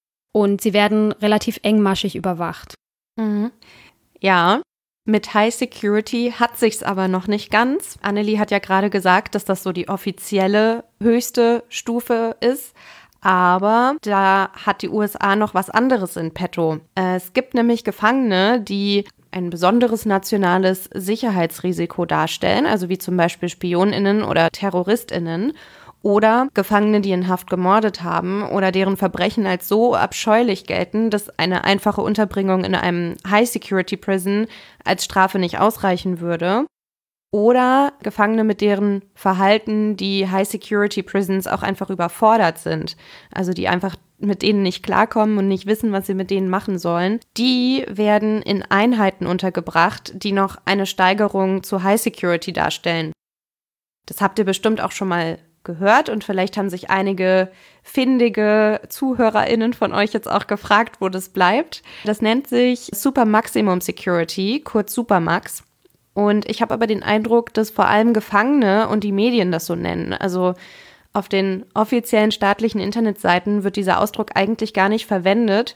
Und sie werden relativ engmaschig überwacht. Mhm. Ja, mit High Security hat sich's aber noch nicht ganz. Annelie hat ja gerade gesagt, dass das so die offizielle höchste Stufe ist. Aber da hat die U S A noch was anderes in petto. Es gibt nämlich Gefangene, die ein besonderes nationales Sicherheitsrisiko darstellen, also wie zum Beispiel SpionInnen oder TerroristInnen oder Gefangene, die in Haft gemordet haben oder deren Verbrechen als so abscheulich gelten, dass eine einfache Unterbringung in einem High-Security-Prison als Strafe nicht ausreichen würde. Oder Gefangene, mit deren Verhalten die High-Security-Prisons auch einfach überfordert sind. Also die einfach mit denen nicht klarkommen und nicht wissen, was sie mit denen machen sollen. Die werden in Einheiten untergebracht, die noch eine Steigerung zu High-Security darstellen. Das habt ihr bestimmt auch schon mal gehört und vielleicht haben sich einige findige ZuhörerInnen von euch jetzt auch gefragt, wo das bleibt. Das nennt sich Super Maximum Security, kurz Supermax. Und ich habe aber den Eindruck, dass vor allem Gefangene und die Medien das so nennen. Also auf den offiziellen staatlichen Internetseiten wird dieser Ausdruck eigentlich gar nicht verwendet.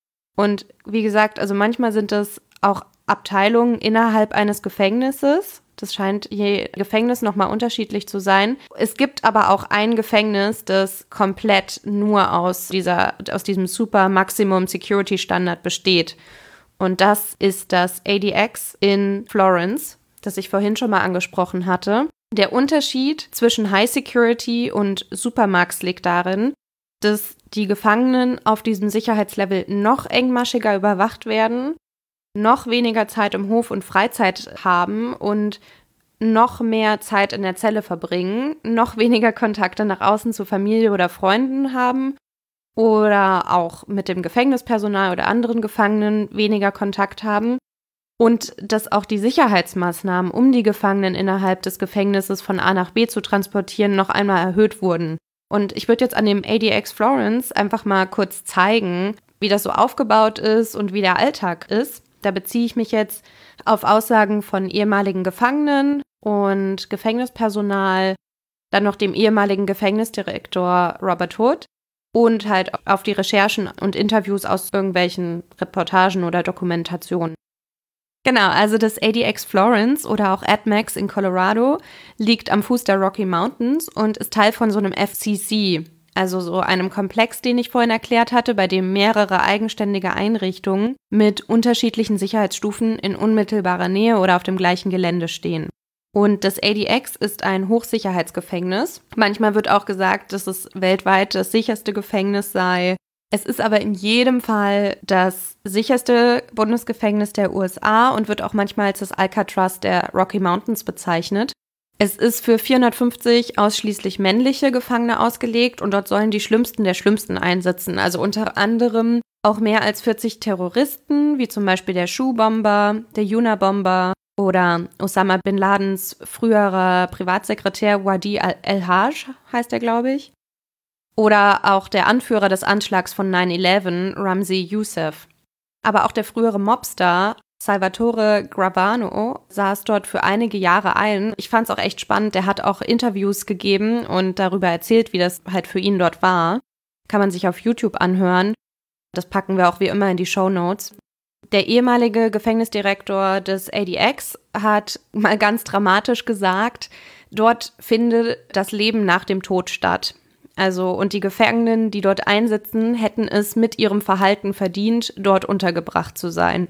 Und wie gesagt, also manchmal sind das auch Abteilungen innerhalb eines Gefängnisses. Das scheint je Gefängnis nochmal unterschiedlich zu sein. Es gibt aber auch ein Gefängnis, das komplett nur aus dieser, aus diesem Super Maximum Security Standard besteht. Und das ist das A D X in Florence, das ich vorhin schon mal angesprochen hatte. Der Unterschied zwischen High Security und Supermax liegt darin, dass die Gefangenen auf diesem Sicherheitslevel noch engmaschiger überwacht werden, noch weniger Zeit im Hof und Freizeit haben und noch mehr Zeit in der Zelle verbringen, noch weniger Kontakte nach außen zu Familie oder Freunden haben oder auch mit dem Gefängnispersonal oder anderen Gefangenen weniger Kontakt haben und dass auch die Sicherheitsmaßnahmen, um die Gefangenen innerhalb des Gefängnisses von A nach B zu transportieren, noch einmal erhöht wurden. Und ich würde jetzt an dem A D X Florence einfach mal kurz zeigen, wie das so aufgebaut ist und wie der Alltag ist. Da beziehe ich mich jetzt auf Aussagen von ehemaligen Gefangenen und Gefängnispersonal, dann noch dem ehemaligen Gefängnisdirektor Robert Hood und halt auf die Recherchen und Interviews aus irgendwelchen Reportagen oder Dokumentationen. Genau, also das A D X Florence oder auch A D M A X in Colorado liegt am Fuß der Rocky Mountains und ist Teil von so einem F C C, also so einem Komplex, den ich vorhin erklärt hatte, bei dem mehrere eigenständige Einrichtungen mit unterschiedlichen Sicherheitsstufen in unmittelbarer Nähe oder auf dem gleichen Gelände stehen. Und das A D X ist ein Hochsicherheitsgefängnis. Manchmal wird auch gesagt, dass es weltweit das sicherste Gefängnis sei. Es ist aber in jedem Fall das sicherste Bundesgefängnis der U S A und wird auch manchmal als das Alcatraz der Rocky Mountains bezeichnet. Es ist für vierhundertfünfzig ausschließlich männliche Gefangene ausgelegt und dort sollen die Schlimmsten der Schlimmsten einsitzen. Also unter anderem auch mehr als vierzig Terroristen, wie zum Beispiel der Schuhbomber, der Unabomber oder Osama Bin Ladens früherer Privatsekretär Wadi al-Haj, heißt er, glaube ich. Oder auch der Anführer des Anschlags von nine eleven, Ramzi Youssef. Aber auch der frühere Mobster Salvatore Gravano saß dort für einige Jahre ein. Ich fand es auch echt spannend. Der hat auch Interviews gegeben und darüber erzählt, wie das halt für ihn dort war. Kann man sich auf YouTube anhören. Das packen wir auch wie immer in die Shownotes. Der ehemalige Gefängnisdirektor des A D X hat mal ganz dramatisch gesagt, dort findet das Leben nach dem Tod statt. Also, und die Gefangenen, die dort einsitzen, hätten es mit ihrem Verhalten verdient, dort untergebracht zu sein.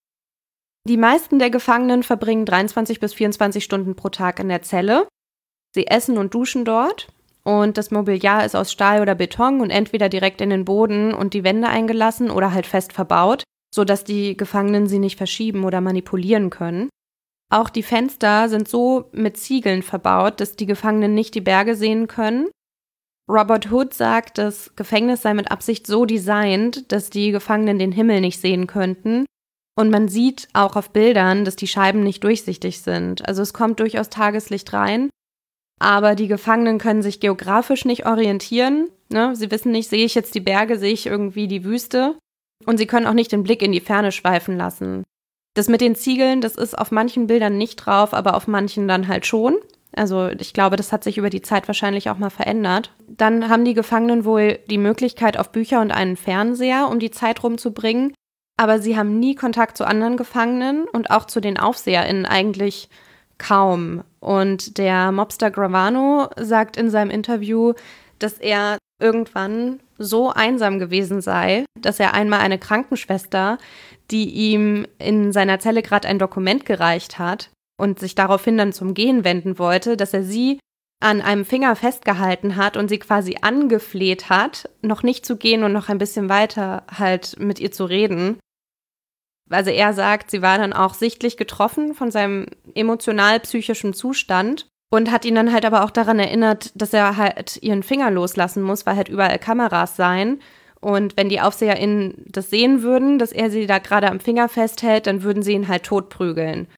Die meisten der Gefangenen verbringen dreiundzwanzig bis vierundzwanzig Stunden pro Tag in der Zelle. Sie essen und duschen dort und das Mobiliar ist aus Stahl oder Beton und entweder direkt in den Boden und die Wände eingelassen oder halt fest verbaut, sodass die Gefangenen sie nicht verschieben oder manipulieren können. Auch die Fenster sind so mit Ziegeln verbaut, dass die Gefangenen nicht die Berge sehen können. Robert Hood sagt, das Gefängnis sei mit Absicht so designt, dass die Gefangenen den Himmel nicht sehen könnten. Und man sieht auch auf Bildern, dass die Scheiben nicht durchsichtig sind. Also es kommt durchaus Tageslicht rein, aber die Gefangenen können sich geografisch nicht orientieren. Ne? Sie wissen nicht, sehe ich jetzt die Berge, sehe ich irgendwie die Wüste? Und sie können auch nicht den Blick in die Ferne schweifen lassen. Das mit den Ziegeln, das ist auf manchen Bildern nicht drauf, aber auf manchen dann halt schon. Also ich glaube, das hat sich über die Zeit wahrscheinlich auch mal verändert. Dann haben die Gefangenen wohl die Möglichkeit auf Bücher und einen Fernseher, um die Zeit rumzubringen. Aber sie haben nie Kontakt zu anderen Gefangenen und auch zu den AufseherInnen eigentlich kaum. Und der Mobster Gravano sagt in seinem Interview, dass er irgendwann so einsam gewesen sei, dass er einmal eine Krankenschwester, die ihm in seiner Zelle gerade ein Dokument gereicht hat und sich daraufhin dann zum Gehen wenden wollte, dass er sie an einem Finger festgehalten hat und sie quasi angefleht hat, noch nicht zu gehen und noch ein bisschen weiter halt mit ihr zu reden. Also er sagt, sie war dann auch sichtlich getroffen von seinem emotional-psychischen Zustand und hat ihn dann halt aber auch daran erinnert, dass er halt ihren Finger loslassen muss, weil halt überall Kameras seien. Und wenn die AufseherInnen das sehen würden, dass er sie da gerade am Finger festhält, dann würden sie ihn halt totprügeln.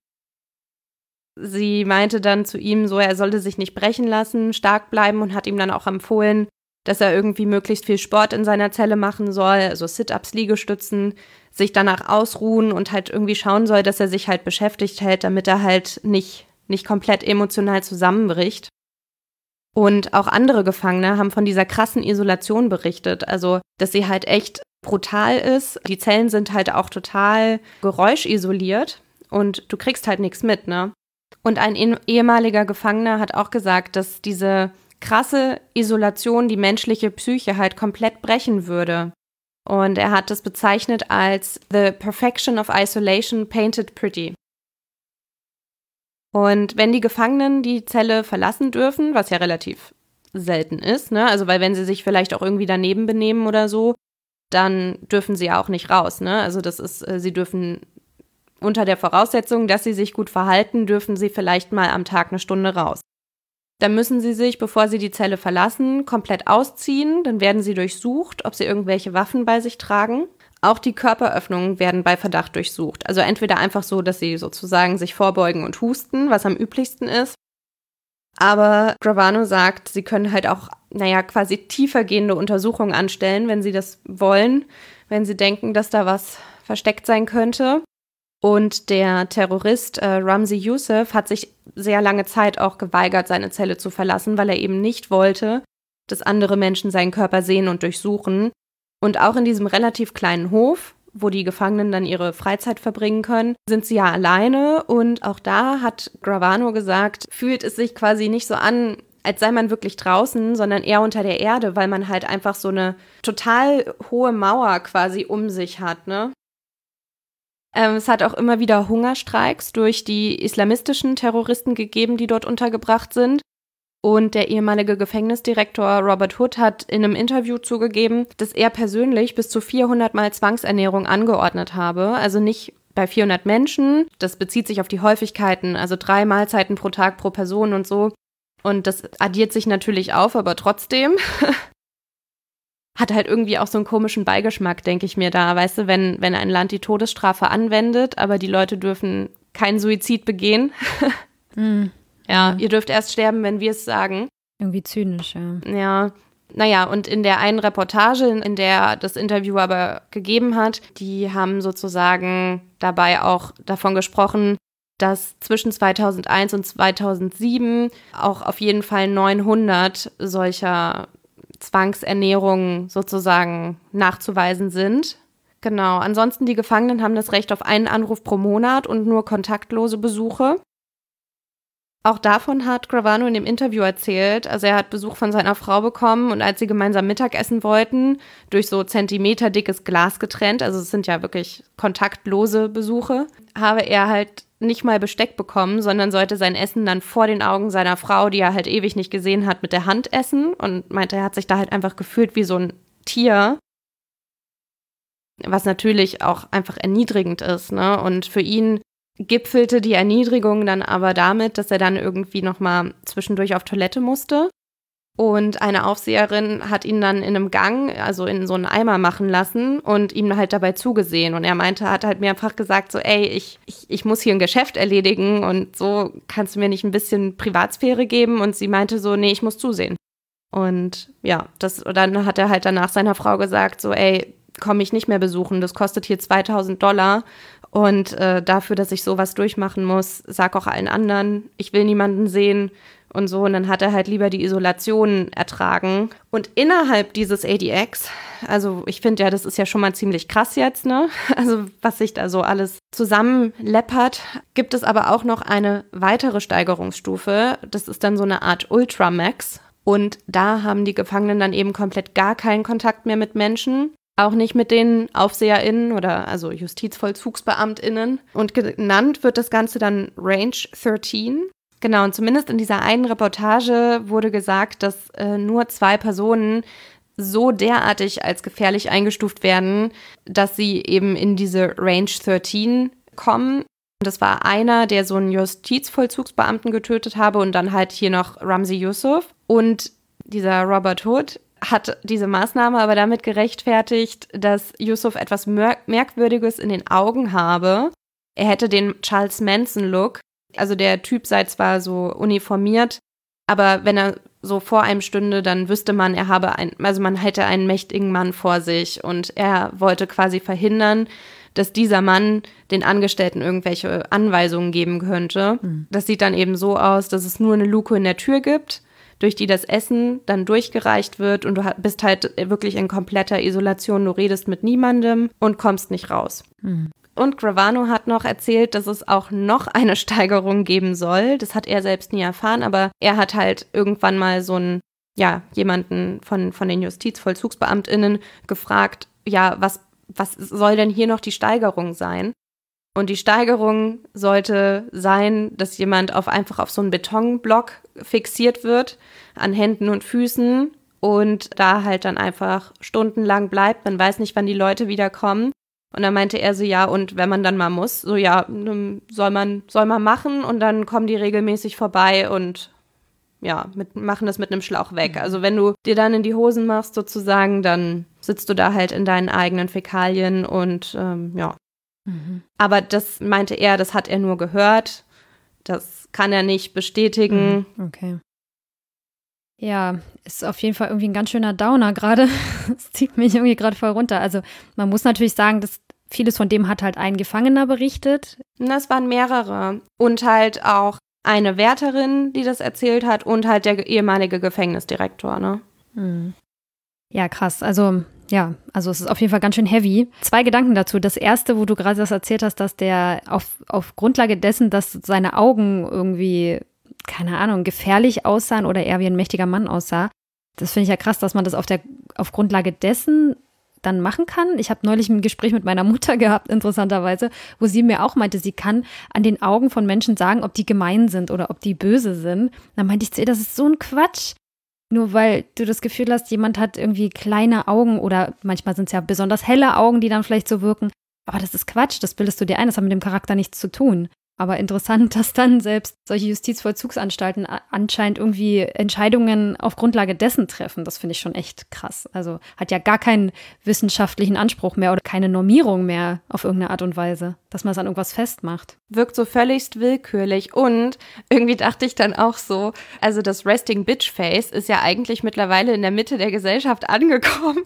Sie meinte dann zu ihm so, er sollte sich nicht brechen lassen, stark bleiben und hat ihm dann auch empfohlen, dass er irgendwie möglichst viel Sport in seiner Zelle machen soll, also Sit-ups, Liegestützen, sich danach ausruhen und halt irgendwie schauen soll, dass er sich halt beschäftigt hält, damit er halt nicht, nicht komplett emotional zusammenbricht. Und auch andere Gefangene haben von dieser krassen Isolation berichtet, also dass sie halt echt brutal ist. Die Zellen sind halt auch total geräuschisoliert und du kriegst halt nichts mit, ne? Und ein ehemaliger Gefangener hat auch gesagt, dass diese krasse Isolation die menschliche Psyche halt komplett brechen würde. Und er hat das bezeichnet als The Perfection of Isolation Painted Pretty. Und wenn die Gefangenen die Zelle verlassen dürfen, was ja relativ selten ist, ne, also weil wenn sie sich vielleicht auch irgendwie daneben benehmen oder so, dann dürfen sie ja auch nicht raus, ne, also das ist, sie dürfen unter der Voraussetzung, dass sie sich gut verhalten, dürfen sie vielleicht mal am Tag eine Stunde raus. Dann müssen sie sich, bevor sie die Zelle verlassen, komplett ausziehen. Dann werden sie durchsucht, ob sie irgendwelche Waffen bei sich tragen. Auch die Körperöffnungen werden bei Verdacht durchsucht. Also entweder einfach so, dass sie sozusagen sich vorbeugen und husten, was am üblichsten ist. Aber Gravano sagt, sie können halt auch, naja, quasi tiefergehende Untersuchungen anstellen, wenn sie das wollen, wenn sie denken, dass da was versteckt sein könnte. Und der Terrorist äh, Ramzi Youssef hat sich sehr lange Zeit auch geweigert, seine Zelle zu verlassen, weil er eben nicht wollte, dass andere Menschen seinen Körper sehen und durchsuchen. Und auch in diesem relativ kleinen Hof, wo die Gefangenen dann ihre Freizeit verbringen können, sind sie ja alleine. Und auch da hat Gravano gesagt, fühlt es sich quasi nicht so an, als sei man wirklich draußen, sondern eher unter der Erde, weil man halt einfach so eine total hohe Mauer quasi um sich hat, ne? Ähm, es hat auch immer wieder Hungerstreiks durch die islamistischen Terroristen gegeben, die dort untergebracht sind. Und der ehemalige Gefängnisdirektor Robert Hood hat in einem Interview zugegeben, dass er persönlich bis zu vierhundert Mal Zwangsernährung angeordnet habe. Also nicht bei vierhundert Menschen, das bezieht sich auf die Häufigkeiten, also drei Mahlzeiten pro Tag pro Person und so. Und das addiert sich natürlich auf, aber trotzdem hat halt irgendwie auch so einen komischen Beigeschmack, denke ich mir da. Weißt du, wenn, wenn ein Land die Todesstrafe anwendet, aber die Leute dürfen keinen Suizid begehen. Mhm. Ja, ihr dürft erst sterben, wenn wir es sagen. Irgendwie zynisch, ja. Ja, naja, und in der einen Reportage, in der das Interview aber gegeben hat, die haben sozusagen dabei auch davon gesprochen, dass zwischen zweitausendeins und zweitausendsieben auch auf jeden Fall neunhundert solcher Zwangsernährungen sozusagen nachzuweisen sind. Genau, ansonsten die Gefangenen haben das Recht auf einen Anruf pro Monat und nur kontaktlose Besuche. Auch davon hat Gravano in dem Interview erzählt. Also er hat Besuch von seiner Frau bekommen und als sie gemeinsam Mittagessen wollten, durch so zentimeterdickes Glas getrennt, also es sind ja wirklich kontaktlose Besuche, habe er halt nicht mal Besteck bekommen, sondern sollte sein Essen dann vor den Augen seiner Frau, die er halt ewig nicht gesehen hat, mit der Hand essen und meinte, er hat sich da halt einfach gefühlt wie so ein Tier, was natürlich auch einfach erniedrigend ist, ne? Und für ihn gipfelte die Erniedrigung dann aber damit, dass er dann irgendwie nochmal zwischendurch auf Toilette musste. Und eine Aufseherin hat ihn dann in einem Gang, also in so einen Eimer machen lassen und ihm halt dabei zugesehen. Und er meinte, hat halt mehrfach gesagt so, ey, ich, ich, ich muss hier ein Geschäft erledigen und so kannst du mir nicht ein bisschen Privatsphäre geben? Und sie meinte so, nee, ich muss zusehen. Und ja, das, dann hat er halt danach seiner Frau gesagt so, ey, komm mich nicht mehr besuchen, das kostet hier zweitausend Dollar. Und äh, dafür, dass ich sowas durchmachen muss, sag auch allen anderen, ich will niemanden sehen und so. Und dann hat er halt lieber die Isolation ertragen. Und innerhalb dieses A D X, also ich finde ja, das ist ja schon mal ziemlich krass jetzt, ne? Also was sich da so alles zusammenleppert, gibt es aber auch noch eine weitere Steigerungsstufe. Das ist dann so eine Art Ultramax. Und da haben die Gefangenen dann eben komplett gar keinen Kontakt mehr mit Menschen. Auch nicht mit den AufseherInnen oder also JustizvollzugsbeamtInnen. Und genannt wird das Ganze dann Range dreizehn. Genau, und zumindest in dieser einen Reportage wurde gesagt, dass äh, nur zwei Personen so derartig als gefährlich eingestuft werden, dass sie eben in diese Range dreizehn kommen. Und das war einer, der so einen Justizvollzugsbeamten getötet habe und dann halt hier noch Ramzi Yusuf. Und dieser Robert Hood hat diese Maßnahme aber damit gerechtfertigt, dass Yusuf etwas Mer- Merkwürdiges in den Augen habe. Er hätte den Charles Manson-Look. Also der Typ sei zwar so uniformiert, aber wenn er so vor einem stünde, dann wüsste man, er habe ein, also man hätte einen mächtigen Mann vor sich und er wollte quasi verhindern, dass dieser Mann den Angestellten irgendwelche Anweisungen geben könnte. Mhm. Das sieht dann eben so aus, dass es nur eine Luke in der Tür gibt, durch die das Essen dann durchgereicht wird und du bist halt wirklich in kompletter Isolation, du redest mit niemandem und kommst nicht raus. Mhm. Und Gravano hat noch erzählt, dass es auch noch eine Steigerung geben soll. Das hat er selbst nie erfahren, aber er hat halt irgendwann mal so einen, ja, jemanden von, von den JustizvollzugsbeamtInnen gefragt, ja, was, was soll denn hier noch die Steigerung sein? Und die Steigerung sollte sein, dass jemand auf einfach auf so einen Betonblock fixiert wird, an Händen und Füßen und da halt dann einfach stundenlang bleibt. Man weiß nicht, wann die Leute wieder kommen. Und dann meinte er so, ja, und wenn man dann mal muss, so ja, soll man, soll man machen und dann kommen die regelmäßig vorbei und ja, mit, machen das mit einem Schlauch weg. Also wenn du dir dann in die Hosen machst sozusagen, dann sitzt du da halt in deinen eigenen Fäkalien und ähm, ja. Mhm. Aber das meinte er, das hat er nur gehört. Das kann er nicht bestätigen. Mhm. Okay. Ja, ist auf jeden Fall irgendwie ein ganz schöner Downer gerade. Das zieht mich irgendwie gerade voll runter. Also man muss natürlich sagen, dass vieles von dem hat halt ein Gefangener berichtet. Das waren mehrere. Und halt auch eine Wärterin, die das erzählt hat und halt der ehemalige Gefängnisdirektor, ne? Mhm. Ja, krass. Also ja, also es ist auf jeden Fall ganz schön heavy. Zwei Gedanken dazu. Das erste, wo du gerade das erzählt hast, dass der auf, auf Grundlage dessen, dass seine Augen irgendwie, keine Ahnung, gefährlich aussahen oder eher wie ein mächtiger Mann aussah. Das finde ich ja krass, dass man das auf der auf Grundlage dessen dann machen kann. Ich habe neulich ein Gespräch mit meiner Mutter gehabt, interessanterweise, wo sie mir auch meinte, sie kann an den Augen von Menschen sagen, ob die gemein sind oder ob die böse sind. Dann meinte ich zu ihr, das ist so ein Quatsch. Nur weil du das Gefühl hast, jemand hat irgendwie kleine Augen oder manchmal sind es ja besonders helle Augen, die dann vielleicht so wirken. Aber das ist Quatsch, das bildest du dir ein, das hat mit dem Charakter nichts zu tun. Aber interessant, dass dann selbst solche Justizvollzugsanstalten anscheinend irgendwie Entscheidungen auf Grundlage dessen treffen. Das finde ich schon echt krass. Also hat ja gar keinen wissenschaftlichen Anspruch mehr oder keine Normierung mehr auf irgendeine Art und Weise, dass man es an irgendwas festmacht. Wirkt so völligst willkürlich. Und irgendwie dachte ich dann auch so, also das Resting Bitch Face ist ja eigentlich mittlerweile in der Mitte der Gesellschaft angekommen.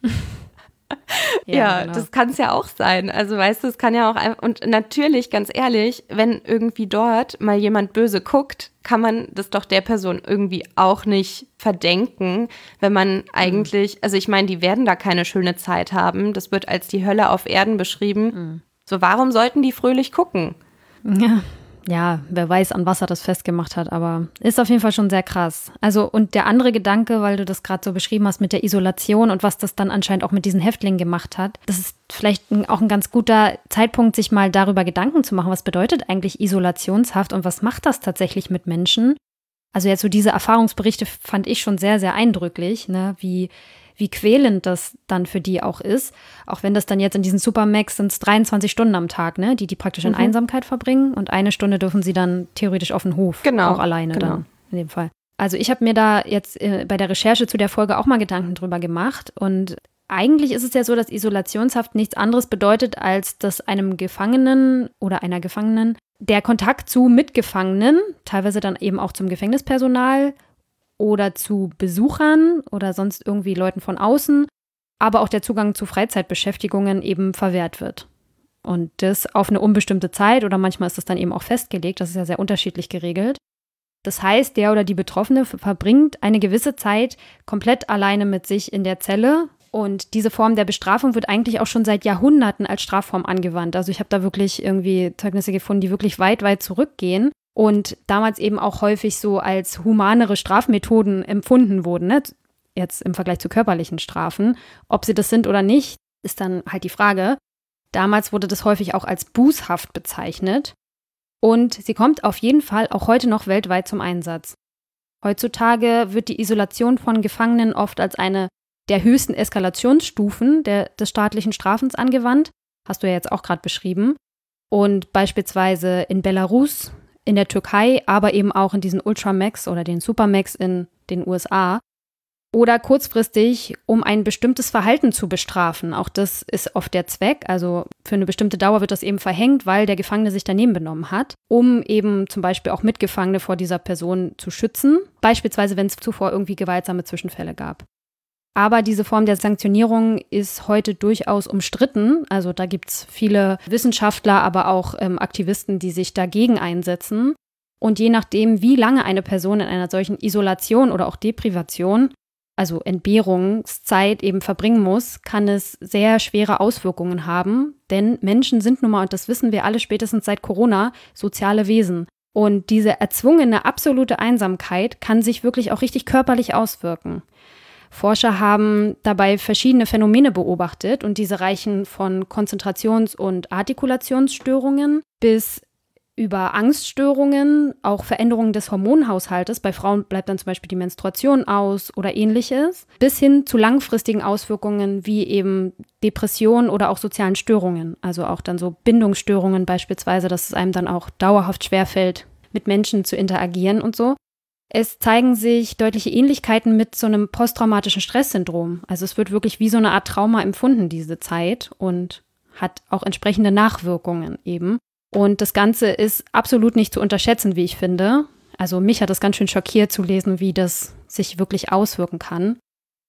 Ja, ja, genau. Das kann es ja auch sein. Also weißt du, es kann ja auch einfach, und natürlich, ganz ehrlich, wenn irgendwie dort mal jemand böse guckt, kann man das doch der Person irgendwie auch nicht verdenken, wenn man eigentlich, also ich meine, die werden da keine schöne Zeit haben. Das wird als die Hölle auf Erden beschrieben. Mhm. So, warum sollten die fröhlich gucken? Ja. Ja, wer weiß, an was er das festgemacht hat, aber ist auf jeden Fall schon sehr krass. Also und der andere Gedanke, weil du das gerade so beschrieben hast mit der Isolation und was das dann anscheinend auch mit diesen Häftlingen gemacht hat, das ist vielleicht auch ein ganz guter Zeitpunkt, sich mal darüber Gedanken zu machen, was bedeutet eigentlich Isolationshaft und was macht das tatsächlich mit Menschen? Also jetzt so diese Erfahrungsberichte fand ich schon sehr, sehr eindrücklich, ne, wie wie quälend das dann für die auch ist. Auch wenn das dann jetzt in diesen Supermax sind es dreiundzwanzig Stunden am Tag, ne, die die praktisch in mhm. Einsamkeit verbringen. Und eine Stunde dürfen sie dann theoretisch auf den Hof. Genau. Auch alleine genau. dann in dem Fall. Also ich habe mir da jetzt äh, bei der Recherche zu der Folge auch mal Gedanken drüber gemacht. Und eigentlich ist es ja so, dass Isolationshaft nichts anderes bedeutet, als dass einem Gefangenen oder einer Gefangenen der Kontakt zu Mitgefangenen, teilweise dann eben auch zum Gefängnispersonal, oder zu Besuchern oder sonst irgendwie Leuten von außen, aber auch der Zugang zu Freizeitbeschäftigungen eben verwehrt wird. Und das auf eine unbestimmte Zeit oder manchmal ist das dann eben auch festgelegt, das ist ja sehr unterschiedlich geregelt. Das heißt, der oder die Betroffene verbringt eine gewisse Zeit komplett alleine mit sich in der Zelle und diese Form der Bestrafung wird eigentlich auch schon seit Jahrhunderten als Strafform angewandt. Also ich habe da wirklich irgendwie Zeugnisse gefunden, die wirklich weit, weit zurückgehen. Und damals eben auch häufig so als humanere Strafmethoden empfunden wurden, ne? Jetzt im Vergleich zu körperlichen Strafen. Ob sie das sind oder nicht, ist dann halt die Frage. Damals wurde das häufig auch als Bußhaft bezeichnet. Und sie kommt auf jeden Fall auch heute noch weltweit zum Einsatz. Heutzutage wird die Isolation von Gefangenen oft als eine der höchsten Eskalationsstufen der, des staatlichen Strafens angewandt. Hast du ja jetzt auch gerade beschrieben. Und beispielsweise in Belarus, in der Türkei, aber eben auch in diesen Ultramax oder den Supermax in den U S A. Oder kurzfristig, um ein bestimmtes Verhalten zu bestrafen. Auch das ist oft der Zweck. Also für eine bestimmte Dauer wird das eben verhängt, weil der Gefangene sich daneben benommen hat, um eben zum Beispiel auch Mitgefangene vor dieser Person zu schützen. Beispielsweise, wenn es zuvor irgendwie gewaltsame Zwischenfälle gab. Aber diese Form der Sanktionierung ist heute durchaus umstritten. Also da gibt es viele Wissenschaftler, aber auch ähm, Aktivisten, die sich dagegen einsetzen. Und je nachdem, wie lange eine Person in einer solchen Isolation oder auch Deprivation, also Entbehrungszeit eben verbringen muss, kann es sehr schwere Auswirkungen haben. Denn Menschen sind nun mal, und das wissen wir alle spätestens seit Corona, soziale Wesen. Und diese erzwungene absolute Einsamkeit kann sich wirklich auch richtig körperlich auswirken. Forscher haben dabei verschiedene Phänomene beobachtet und diese reichen von Konzentrations- und Artikulationsstörungen bis über Angststörungen, auch Veränderungen des Hormonhaushaltes. Bei Frauen bleibt dann zum Beispiel die Menstruation aus oder ähnliches, bis hin zu langfristigen Auswirkungen wie eben Depressionen oder auch sozialen Störungen. Also auch dann so Bindungsstörungen beispielsweise, dass es einem dann auch dauerhaft schwerfällt, mit Menschen zu interagieren und so. Es zeigen sich deutliche Ähnlichkeiten mit so einem posttraumatischen Stresssyndrom. Also es wird wirklich wie so eine Art Trauma empfunden, diese Zeit, und hat auch entsprechende Nachwirkungen eben. Und das Ganze ist absolut nicht zu unterschätzen, wie ich finde. Also mich hat das ganz schön schockiert zu lesen, wie das sich wirklich auswirken kann.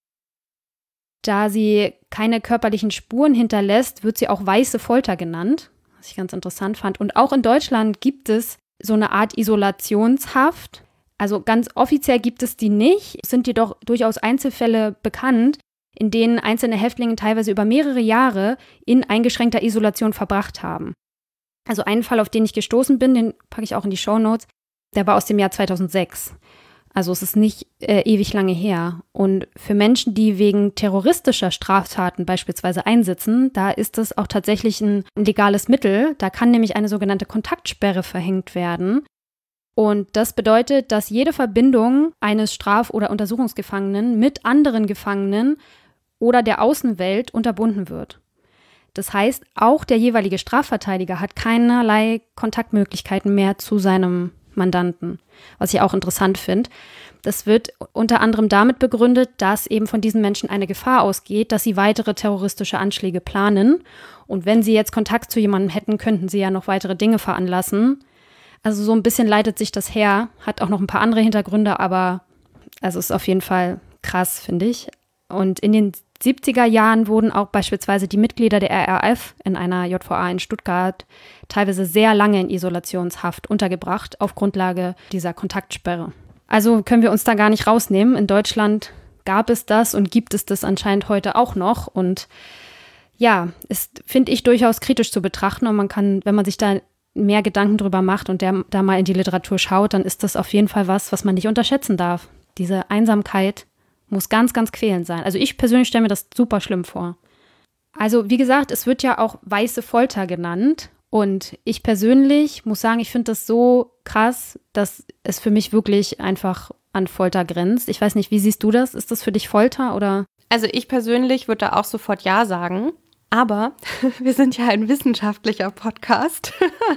Da sie keine körperlichen Spuren hinterlässt, wird sie auch weiße Folter genannt, was ich ganz interessant fand. Und auch in Deutschland gibt es so eine Art Isolationshaft. Also ganz offiziell gibt es die nicht, es sind jedoch durchaus Einzelfälle bekannt, in denen einzelne Häftlinge teilweise über mehrere Jahre in eingeschränkter Isolation verbracht haben. Also einen Fall, auf den ich gestoßen bin, den packe ich auch in die Shownotes, der war aus dem Jahr zweitausendsechs. Also es ist nicht äh, ewig lange her. Und für Menschen, die wegen terroristischer Straftaten beispielsweise einsitzen, da ist das auch tatsächlich ein, ein legales Mittel. Da kann nämlich eine sogenannte Kontaktsperre verhängt werden. Und das bedeutet, dass jede Verbindung eines Straf- oder Untersuchungsgefangenen mit anderen Gefangenen oder der Außenwelt unterbunden wird. Das heißt, auch der jeweilige Strafverteidiger hat keinerlei Kontaktmöglichkeiten mehr zu seinem Mandanten, was ich auch interessant finde. Das wird unter anderem damit begründet, dass eben von diesen Menschen eine Gefahr ausgeht, dass sie weitere terroristische Anschläge planen. Und wenn sie jetzt Kontakt zu jemandem hätten, könnten sie ja noch weitere Dinge veranlassen. Also so ein bisschen leitet sich das her, hat auch noch ein paar andere Hintergründe, aber also ist auf jeden Fall krass, finde ich. Und in den siebziger Jahren wurden auch beispielsweise die Mitglieder der R A F in einer J V A in Stuttgart teilweise sehr lange in Isolationshaft untergebracht auf Grundlage dieser Kontaktsperre. Also können wir uns da gar nicht rausnehmen. In Deutschland gab es das und gibt es das anscheinend heute auch noch. Und ja, ist, finde ich, durchaus kritisch zu betrachten. Und man kann, wenn man sich da mehr Gedanken drüber macht und der, da mal in die Literatur schaut, dann ist das auf jeden Fall was, was man nicht unterschätzen darf. Diese Einsamkeit muss ganz, ganz quälend sein. Also ich persönlich stelle mir das super schlimm vor. Also wie gesagt, es wird ja auch weiße Folter genannt. Und ich persönlich muss sagen, ich finde das so krass, dass es für mich wirklich einfach an Folter grenzt. Ich weiß nicht, wie siehst du das? Ist das für dich Folter oder? Also ich persönlich würde da auch sofort Ja sagen. Aber wir sind ja ein wissenschaftlicher Podcast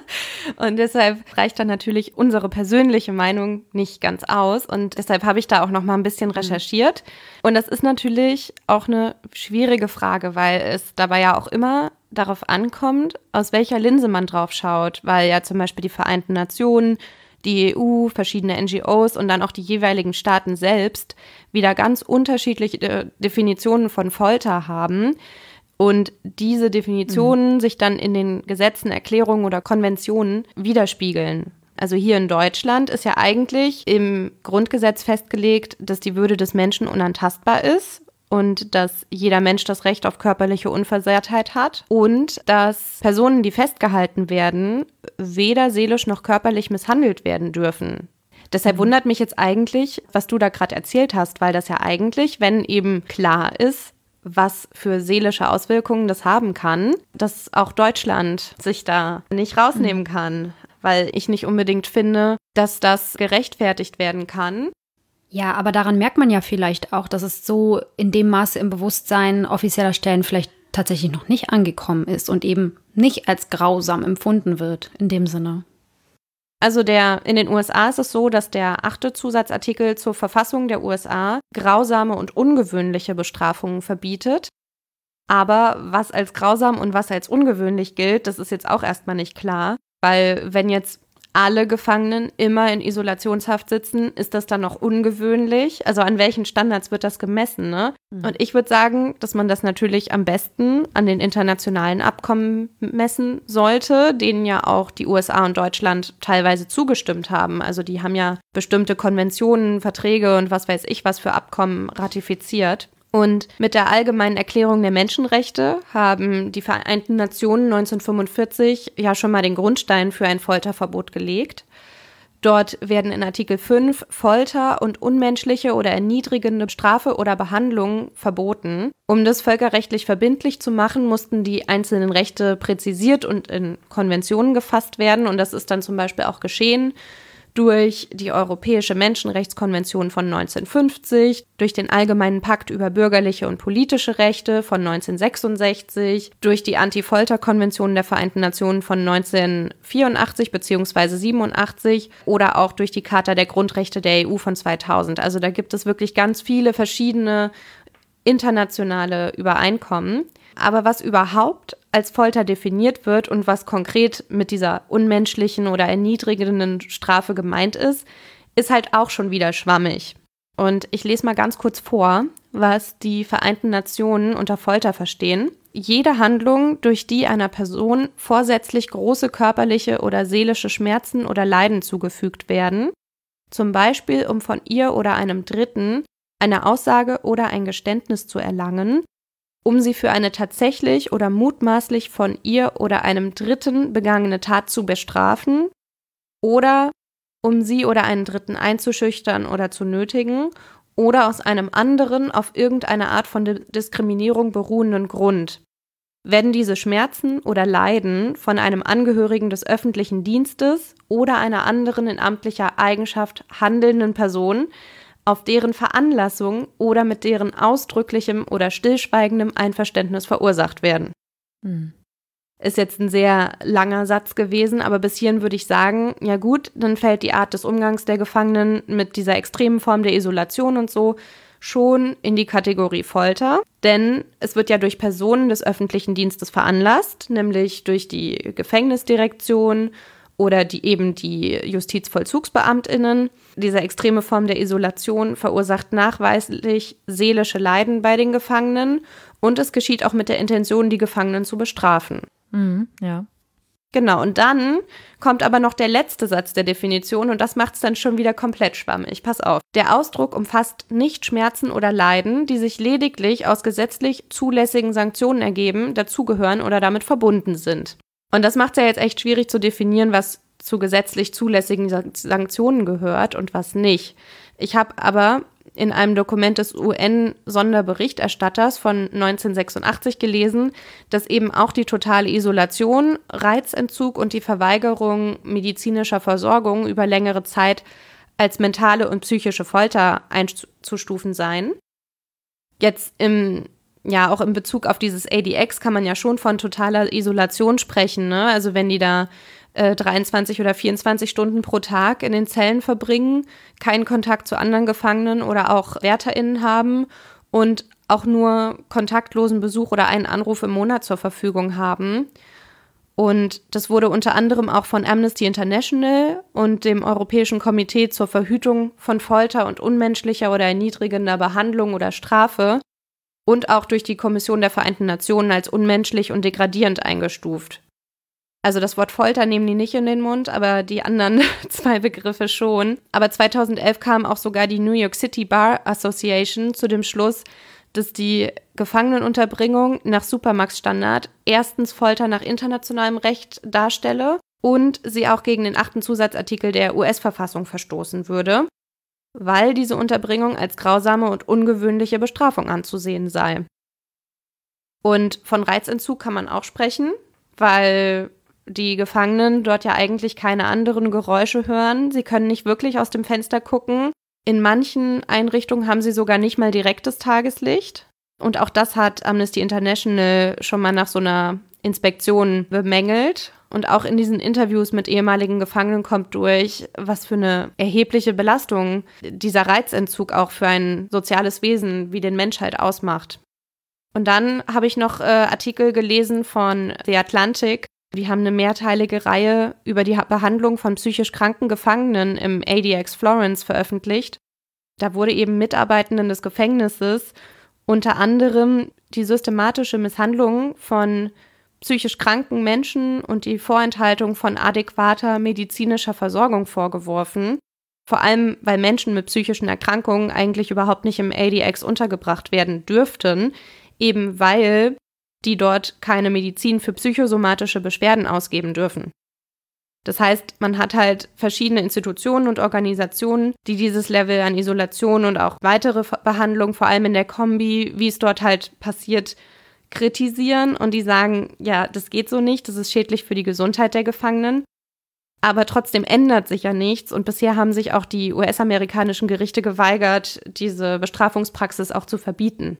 und deshalb reicht dann natürlich unsere persönliche Meinung nicht ganz aus und deshalb habe ich da auch noch mal ein bisschen recherchiert. Und das ist natürlich auch eine schwierige Frage, weil es dabei ja auch immer darauf ankommt, aus welcher Linse man drauf schaut, weil ja zum Beispiel die Vereinten Nationen, die E U, verschiedene N G Os und dann auch die jeweiligen Staaten selbst wieder ganz unterschiedliche Definitionen von Folter haben. Und diese Definitionen mhm. sich dann in den Gesetzen, Erklärungen oder Konventionen widerspiegeln. Also hier in Deutschland ist ja eigentlich im Grundgesetz festgelegt, dass die Würde des Menschen unantastbar ist und dass jeder Mensch das Recht auf körperliche Unversehrtheit hat und dass Personen, die festgehalten werden, weder seelisch noch körperlich misshandelt werden dürfen. Deshalb mhm. wundert mich jetzt eigentlich, was du da gerade erzählt hast, weil das ja eigentlich, wenn eben klar ist, was für seelische Auswirkungen das haben kann, dass auch Deutschland sich da nicht rausnehmen kann, weil ich nicht unbedingt finde, dass das gerechtfertigt werden kann. Ja, aber daran merkt man ja vielleicht auch, dass es so in dem Maße im Bewusstsein offizieller Stellen vielleicht tatsächlich noch nicht angekommen ist und eben nicht als grausam empfunden wird in dem Sinne. Also der, in den U S A ist es so, dass der achte Zusatzartikel zur Verfassung der U S A grausame und ungewöhnliche Bestrafungen verbietet. Aber was als grausam und was als ungewöhnlich gilt, das ist jetzt auch erstmal nicht klar. Weil wenn jetzt alle Gefangenen immer in Isolationshaft sitzen, ist das dann noch ungewöhnlich? Also an welchen Standards wird das gemessen, ne? Mhm. Und ich würde sagen, dass man das natürlich am besten an den internationalen Abkommen messen sollte, denen ja auch die U S A und Deutschland teilweise zugestimmt haben. Also die haben ja bestimmte Konventionen, Verträge und was weiß ich was für Abkommen ratifiziert. Und mit der Allgemeinen Erklärung der Menschenrechte haben die Vereinten Nationen neunzehnhundertfünfundvierzig ja schon mal den Grundstein für ein Folterverbot gelegt. Dort werden in Artikel fünf Folter und unmenschliche oder erniedrigende Strafe oder Behandlung verboten. Um das völkerrechtlich verbindlich zu machen, mussten die einzelnen Rechte präzisiert und in Konventionen gefasst werden. Und das ist dann zum Beispiel auch geschehen durch die Europäische Menschenrechtskonvention von neunzehnhundertfünfzig, durch den Allgemeinen Pakt über bürgerliche und politische Rechte von neunzehnhundertsechsundsechzig, durch die Anti-Folter-Konvention der Vereinten Nationen von neunzehnhundertvierundachtzig bzw. siebenundachtzig oder auch durch die Charta der Grundrechte der E U von zweitausend. Also da gibt es wirklich ganz viele verschiedene internationale Übereinkommen. Aber was überhaupt als Folter definiert wird und was konkret mit dieser unmenschlichen oder erniedrigenden Strafe gemeint ist, ist halt auch schon wieder schwammig. Und ich lese mal ganz kurz vor, was die Vereinten Nationen unter Folter verstehen. Jede Handlung, durch die einer Person vorsätzlich große körperliche oder seelische Schmerzen oder Leiden zugefügt werden, zum Beispiel um von ihr oder einem Dritten eine Aussage oder ein Geständnis zu erlangen, um sie für eine tatsächlich oder mutmaßlich von ihr oder einem Dritten begangene Tat zu bestrafen oder um sie oder einen Dritten einzuschüchtern oder zu nötigen oder aus einem anderen auf irgendeine Art von Diskriminierung beruhenden Grund. Werden diese Schmerzen oder Leiden von einem Angehörigen des öffentlichen Dienstes oder einer anderen in amtlicher Eigenschaft handelnden Person auf deren Veranlassung oder mit deren ausdrücklichem oder stillschweigendem Einverständnis verursacht werden. Hm. Ist jetzt ein sehr langer Satz gewesen, aber bis hierhin würde ich sagen, ja gut, dann fällt die Art des Umgangs der Gefangenen mit dieser extremen Form der Isolation und so schon in die Kategorie Folter. Denn es wird ja durch Personen des öffentlichen Dienstes veranlasst, nämlich durch die Gefängnisdirektion oder die eben die JustizvollzugsbeamtInnen. Diese extreme Form der Isolation verursacht nachweislich seelische Leiden bei den Gefangenen und es geschieht auch mit der Intention, die Gefangenen zu bestrafen. Mhm, ja. Genau, und dann kommt aber noch der letzte Satz der Definition und das macht es dann schon wieder komplett schwammig. Pass auf. Der Ausdruck umfasst nicht Schmerzen oder Leiden, die sich lediglich aus gesetzlich zulässigen Sanktionen ergeben, dazugehören oder damit verbunden sind. Und das macht es ja jetzt echt schwierig zu definieren, was zu gesetzlich zulässigen Sanktionen gehört und was nicht. Ich habe aber in einem Dokument des U N-Sonderberichterstatters von neunzehnhundertsechsundachtzig gelesen, dass eben auch die totale Isolation, Reizentzug und die Verweigerung medizinischer Versorgung über längere Zeit als mentale und psychische Folter einzustufen seien. Jetzt im, ja, auch in Bezug auf dieses A D X kann man ja schon von totaler Isolation sprechen, ne? Also wenn die da äh, dreiundzwanzig oder vierundzwanzig Stunden pro Tag in den Zellen verbringen, keinen Kontakt zu anderen Gefangenen oder auch WärterInnen haben und auch nur kontaktlosen Besuch oder einen Anruf im Monat zur Verfügung haben. Und das wurde unter anderem auch von Amnesty International und dem Europäischen Komitee zur Verhütung von Folter und unmenschlicher oder erniedrigender Behandlung oder Strafe und auch durch die Kommission der Vereinten Nationen als unmenschlich und degradierend eingestuft. Also das Wort Folter nehmen die nicht in den Mund, aber die anderen zwei Begriffe schon. Aber zweitausendelf kam auch sogar die New York City Bar Association zu dem Schluss, dass die Gefangenenunterbringung nach Supermax-Standard erstens Folter nach internationalem Recht darstelle und sie auch gegen den achten Zusatzartikel der U S-Verfassung verstoßen würde, weil diese Unterbringung als grausame und ungewöhnliche Bestrafung anzusehen sei. Und von Reizentzug kann man auch sprechen, weil die Gefangenen dort ja eigentlich keine anderen Geräusche hören. Sie können nicht wirklich aus dem Fenster gucken. In manchen Einrichtungen haben sie sogar nicht mal direktes Tageslicht. Und auch das hat Amnesty International schon mal nach so einer Inspektion bemängelt. Und auch in diesen Interviews mit ehemaligen Gefangenen kommt durch, was für eine erhebliche Belastung dieser Reizentzug auch für ein soziales Wesen wie den Mensch halt ausmacht. Und dann habe ich noch äh, Artikel gelesen von The Atlantic. Die haben eine mehrteilige Reihe über die Behandlung von psychisch kranken Gefangenen im A D X Florence veröffentlicht. Da wurde eben Mitarbeitenden des Gefängnisses unter anderem die systematische Misshandlung von psychisch kranken Menschen und die Vorenthaltung von adäquater medizinischer Versorgung vorgeworfen. Vor allem, weil Menschen mit psychischen Erkrankungen eigentlich überhaupt nicht im A D X untergebracht werden dürften, eben weil die dort keine Medizin für psychosomatische Beschwerden ausgeben dürfen. Das heißt, man hat halt verschiedene Institutionen und Organisationen, die dieses Level an Isolation und auch weitere Behandlung, vor allem in der Kombi, wie es dort halt passiert, kritisieren und die sagen, ja, das geht so nicht, das ist schädlich für die Gesundheit der Gefangenen. Aber trotzdem ändert sich ja nichts und bisher haben sich auch die U S-amerikanischen Gerichte geweigert, diese Bestrafungspraxis auch zu verbieten.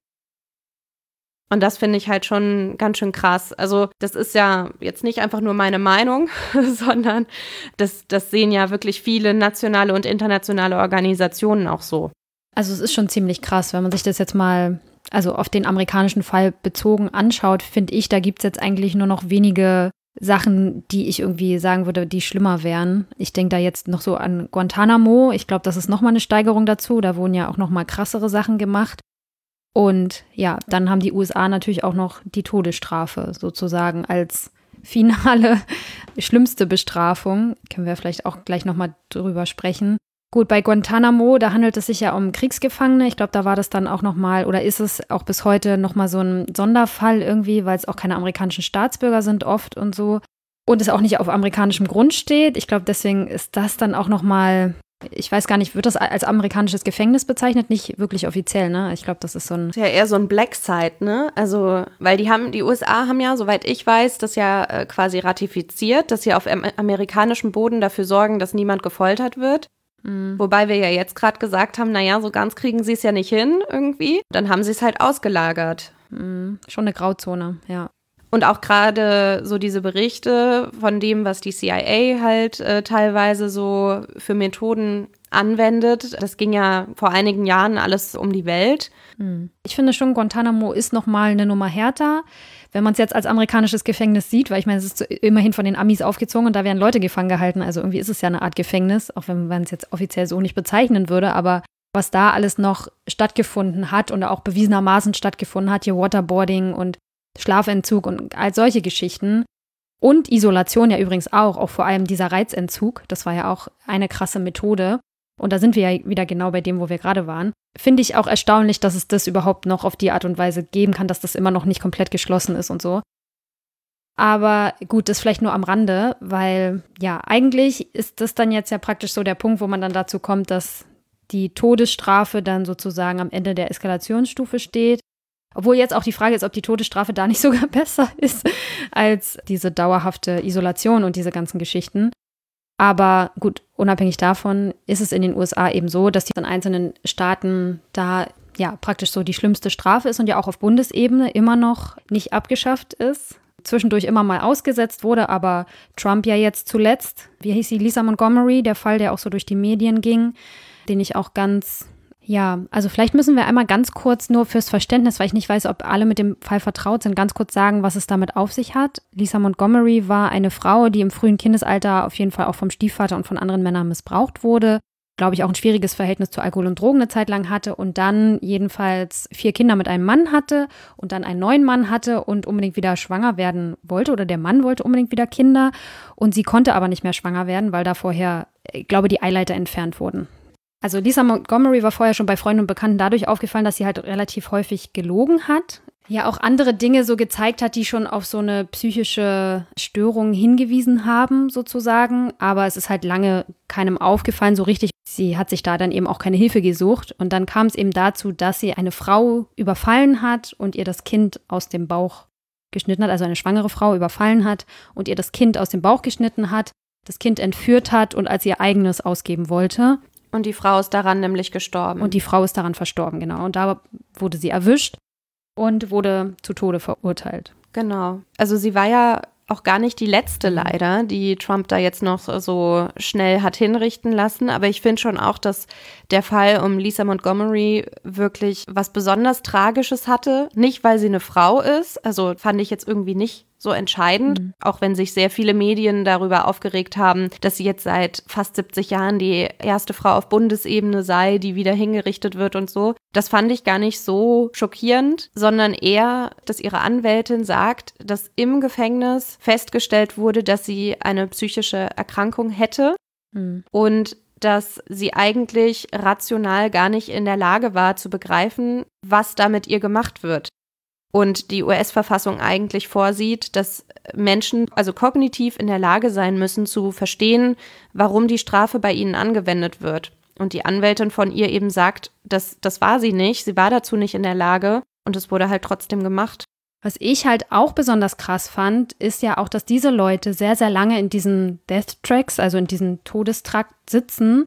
Und das finde ich halt schon ganz schön krass. Also das ist ja jetzt nicht einfach nur meine Meinung, sondern das, das sehen ja wirklich viele nationale und internationale Organisationen auch so. Also es ist schon ziemlich krass, wenn man sich das jetzt mal, also auf den amerikanischen Fall bezogen anschaut, finde ich, da gibt es jetzt eigentlich nur noch wenige Sachen, die ich irgendwie sagen würde, die schlimmer wären. Ich denke da jetzt noch so an Guantanamo. Ich glaube, das ist nochmal eine Steigerung dazu. Da wurden ja auch nochmal krassere Sachen gemacht. Und ja, dann haben die U S A natürlich auch noch die Todesstrafe sozusagen als finale, schlimmste Bestrafung. Können wir vielleicht auch gleich nochmal drüber sprechen. Gut, bei Guantanamo, da handelt es sich ja um Kriegsgefangene. Ich glaube, da war das dann auch nochmal, oder ist es auch bis heute nochmal so ein Sonderfall irgendwie, weil es auch keine amerikanischen Staatsbürger sind oft und so. Und es auch nicht auf amerikanischem Grund steht. Ich glaube, deswegen ist das dann auch nochmal, ich weiß gar nicht, wird das als amerikanisches Gefängnis bezeichnet? Nicht wirklich offiziell, ne? Ich glaube, das ist so ein... Das ist ja eher so ein Black Site, ne? Also, weil die haben, die U S A haben ja, soweit ich weiß, das ja äh, quasi ratifiziert, dass sie auf am- amerikanischem Boden dafür sorgen, dass niemand gefoltert wird. Mhm. Wobei wir ja jetzt gerade gesagt haben, naja, so ganz kriegen sie es ja nicht hin irgendwie. Dann haben sie es halt ausgelagert. Mhm. Schon eine Grauzone, ja. Und auch gerade so diese Berichte von dem, was die C I A halt äh, teilweise so für Methoden anwendet. Das ging ja vor einigen Jahren alles um die Welt. Ich finde schon, Guantanamo ist nochmal eine Nummer härter, wenn man es jetzt als amerikanisches Gefängnis sieht, weil ich meine, es ist immerhin von den Amis aufgezogen und da werden Leute gefangen gehalten. Also irgendwie ist es ja eine Art Gefängnis, auch wenn man es jetzt offiziell so nicht bezeichnen würde. Aber was da alles noch stattgefunden hat und auch bewiesenermaßen stattgefunden hat, hier Waterboarding und Schlafentzug und all solche Geschichten. Und Isolation ja übrigens auch, auch vor allem dieser Reizentzug. Das war ja auch eine krasse Methode. Und da sind wir ja wieder genau bei dem, wo wir gerade waren. Finde ich auch erstaunlich, dass es das überhaupt noch auf die Art und Weise geben kann, dass das immer noch nicht komplett geschlossen ist und so. Aber gut, das vielleicht nur am Rande, weil ja, eigentlich ist das dann jetzt ja praktisch so der Punkt, wo man dann dazu kommt, dass die Todesstrafe dann sozusagen am Ende der Eskalationsstufe steht. Obwohl jetzt auch die Frage ist, ob die Todesstrafe da nicht sogar besser ist als diese dauerhafte Isolation und diese ganzen Geschichten. Aber gut, unabhängig davon ist es in den U S A eben so, dass die in einzelnen Staaten da ja praktisch so die schlimmste Strafe ist und ja auch auf Bundesebene immer noch nicht abgeschafft ist. Zwischendurch immer mal ausgesetzt wurde, aber Trump ja jetzt zuletzt, wie hieß sie, Lisa Montgomery, der Fall, der auch so durch die Medien ging, den ich auch ganz, ja, also vielleicht müssen wir einmal ganz kurz nur fürs Verständnis, weil ich nicht weiß, ob alle mit dem Fall vertraut sind, ganz kurz sagen, was es damit auf sich hat. Lisa Montgomery war eine Frau, die im frühen Kindesalter auf jeden Fall auch vom Stiefvater und von anderen Männern missbraucht wurde, glaube ich auch ein schwieriges Verhältnis zu Alkohol und Drogen eine Zeit lang hatte und dann jedenfalls vier Kinder mit einem Mann hatte und dann einen neuen Mann hatte und unbedingt wieder schwanger werden wollte oder der Mann wollte unbedingt wieder Kinder und sie konnte aber nicht mehr schwanger werden, weil da vorher, ich glaube, die Eileiter entfernt wurden. Also Lisa Montgomery war vorher schon bei Freunden und Bekannten dadurch aufgefallen, dass sie halt relativ häufig gelogen hat. Ja, auch andere Dinge so gezeigt hat, die schon auf so eine psychische Störung hingewiesen haben, sozusagen. Aber es ist halt lange keinem aufgefallen, so richtig. Sie hat sich da dann eben auch keine Hilfe gesucht. Und dann kam es eben dazu, dass sie eine Frau überfallen hat und ihr das Kind aus dem Bauch geschnitten hat, also eine schwangere Frau überfallen hat und ihr das Kind aus dem Bauch geschnitten hat, das Kind entführt hat und als ihr eigenes ausgeben wollte. Und die Frau ist daran nämlich gestorben. Und die Frau ist daran verstorben, genau. Und da wurde sie erwischt und wurde zu Tode verurteilt. Genau. Also sie war ja auch gar nicht die letzte leider, die Trump da jetzt noch so schnell hat hinrichten lassen. Aber ich finde schon auch, dass der Fall um Lisa Montgomery wirklich was besonders Tragisches hatte. Nicht, weil sie eine Frau ist. Also fand ich jetzt irgendwie nicht so entscheidend, mhm. auch wenn sich sehr viele Medien darüber aufgeregt haben, dass sie jetzt seit fast siebzig Jahren die erste Frau auf Bundesebene sei, die wieder hingerichtet wird und so. Das fand ich gar nicht so schockierend, sondern eher, dass ihre Anwältin sagt, dass im Gefängnis festgestellt wurde, dass sie eine psychische Erkrankung hätte mhm. und dass sie eigentlich rational gar nicht in der Lage war zu begreifen, was da mit ihr gemacht wird. Und die U S-Verfassung eigentlich vorsieht, dass Menschen also kognitiv in der Lage sein müssen, zu verstehen, warum die Strafe bei ihnen angewendet wird. Und die Anwältin von ihr eben sagt, dass das war sie nicht, sie war dazu nicht in der Lage und es wurde halt trotzdem gemacht. Was ich halt auch besonders krass fand, ist ja auch, dass diese Leute sehr, sehr lange in diesen Death Tracks, also in diesem Todestrakt sitzen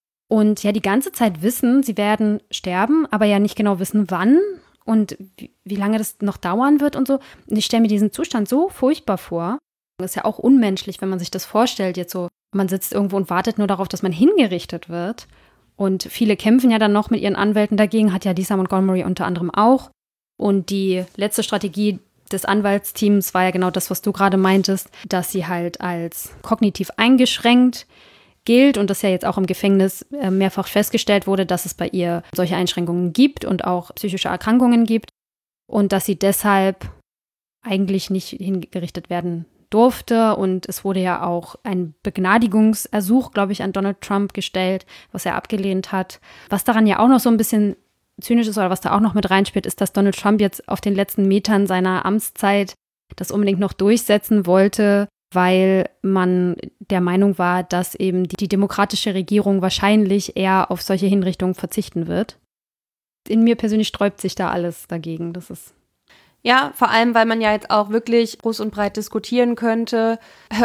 und ja die ganze Zeit wissen, sie werden sterben, aber ja nicht genau wissen, wann. Und wie, wie lange das noch dauern wird und so. Und ich stelle mir diesen Zustand so furchtbar vor. Das ist ja auch unmenschlich, wenn man sich das vorstellt. Jetzt so, man sitzt irgendwo und wartet nur darauf, dass man hingerichtet wird. Und viele kämpfen ja dann noch mit ihren Anwälten dagegen, hat ja Lisa Montgomery unter anderem auch. Und die letzte Strategie des Anwaltsteams war ja genau das, was du gerade meintest, dass sie halt als kognitiv eingeschränkt gilt und das ja jetzt auch im Gefängnis mehrfach festgestellt wurde, dass es bei ihr solche Einschränkungen gibt und auch psychische Erkrankungen gibt und dass sie deshalb eigentlich nicht hingerichtet werden durfte. Und es wurde ja auch ein Begnadigungsersuch, glaube ich, an Donald Trump gestellt, was er abgelehnt hat. Was daran ja auch noch so ein bisschen zynisch ist oder was da auch noch mit reinspielt, ist, dass Donald Trump jetzt auf den letzten Metern seiner Amtszeit das unbedingt noch durchsetzen wollte, weil man der Meinung war, dass eben die demokratische Regierung wahrscheinlich eher auf solche Hinrichtungen verzichten wird. In mir persönlich sträubt sich da alles dagegen. Das ist Ja, vor allem, weil man ja jetzt auch wirklich groß und breit diskutieren könnte,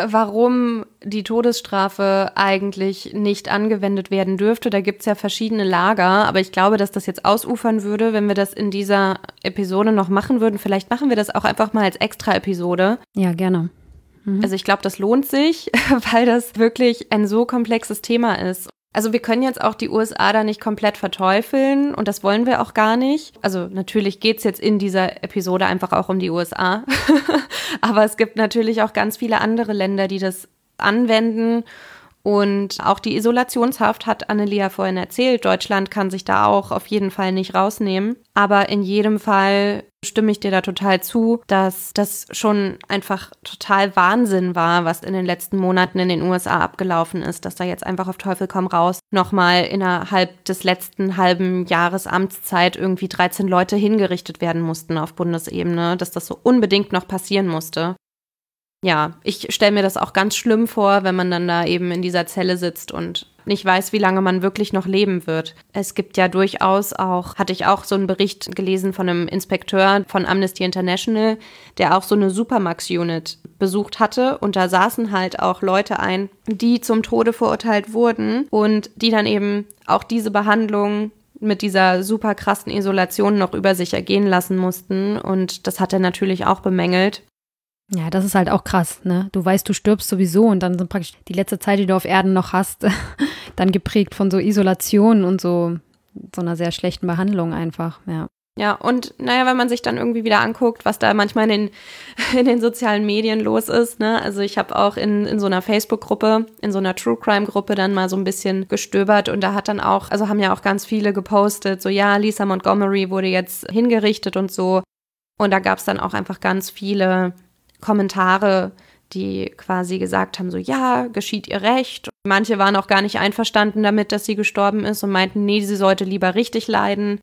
warum die Todesstrafe eigentlich nicht angewendet werden dürfte. Da gibt's ja verschiedene Lager, aber ich glaube, dass das jetzt ausufern würde, wenn wir das in dieser Episode noch machen würden. Vielleicht machen wir das auch einfach mal als Extra-Episode. Ja, gerne. Mhm. Also ich glaube, das lohnt sich, weil das wirklich ein so komplexes Thema ist. Also wir können jetzt auch die U S A da nicht komplett verteufeln und das wollen wir auch gar nicht. Also natürlich geht's jetzt in dieser Episode einfach auch um die U S A. Aber es gibt natürlich auch ganz viele andere Länder, die das anwenden. Und auch die Isolationshaft hat Annelie vorhin erzählt. Deutschland kann sich da auch auf jeden Fall nicht rausnehmen. Aber in jedem Fall stimme ich dir da total zu, dass das schon einfach total Wahnsinn war, was in den letzten Monaten in den U S A abgelaufen ist, dass da jetzt einfach auf Teufel komm raus nochmal innerhalb des letzten halben Jahres Amtszeit irgendwie dreizehn Leute hingerichtet werden mussten auf Bundesebene, dass das so unbedingt noch passieren musste. Ja, ich stelle mir das auch ganz schlimm vor, wenn man dann da eben in dieser Zelle sitzt und nicht weiß, wie lange man wirklich noch leben wird. Es gibt ja durchaus auch, hatte ich auch so einen Bericht gelesen von einem Inspekteur von Amnesty International, der auch so eine Supermax-Unit besucht hatte und da saßen halt auch Leute ein, die zum Tode verurteilt wurden und die dann eben auch diese Behandlung mit dieser super krassen Isolation noch über sich ergehen lassen mussten und das hat er natürlich auch bemängelt. Ja, das ist halt auch krass, ne? Du weißt, du stirbst sowieso und dann sind praktisch die letzte Zeit, die du auf Erden noch hast, dann geprägt von so Isolation und so, so einer sehr schlechten Behandlung einfach, ja. Ja, und naja, wenn man sich dann irgendwie wieder anguckt, was da manchmal in den, in den sozialen Medien los ist, ne? Also ich habe auch in, in so einer Facebook-Gruppe, in so einer True-Crime-Gruppe dann mal so ein bisschen gestöbert und da hat dann auch, also haben ja auch ganz viele gepostet, so ja, Lisa Montgomery wurde jetzt hingerichtet und so. Und da gab es dann auch einfach ganz viele Kommentare, die quasi gesagt haben, so ja, geschieht ihr recht. Manche waren auch gar nicht einverstanden damit, dass sie gestorben ist und meinten, nee, sie sollte lieber richtig leiden.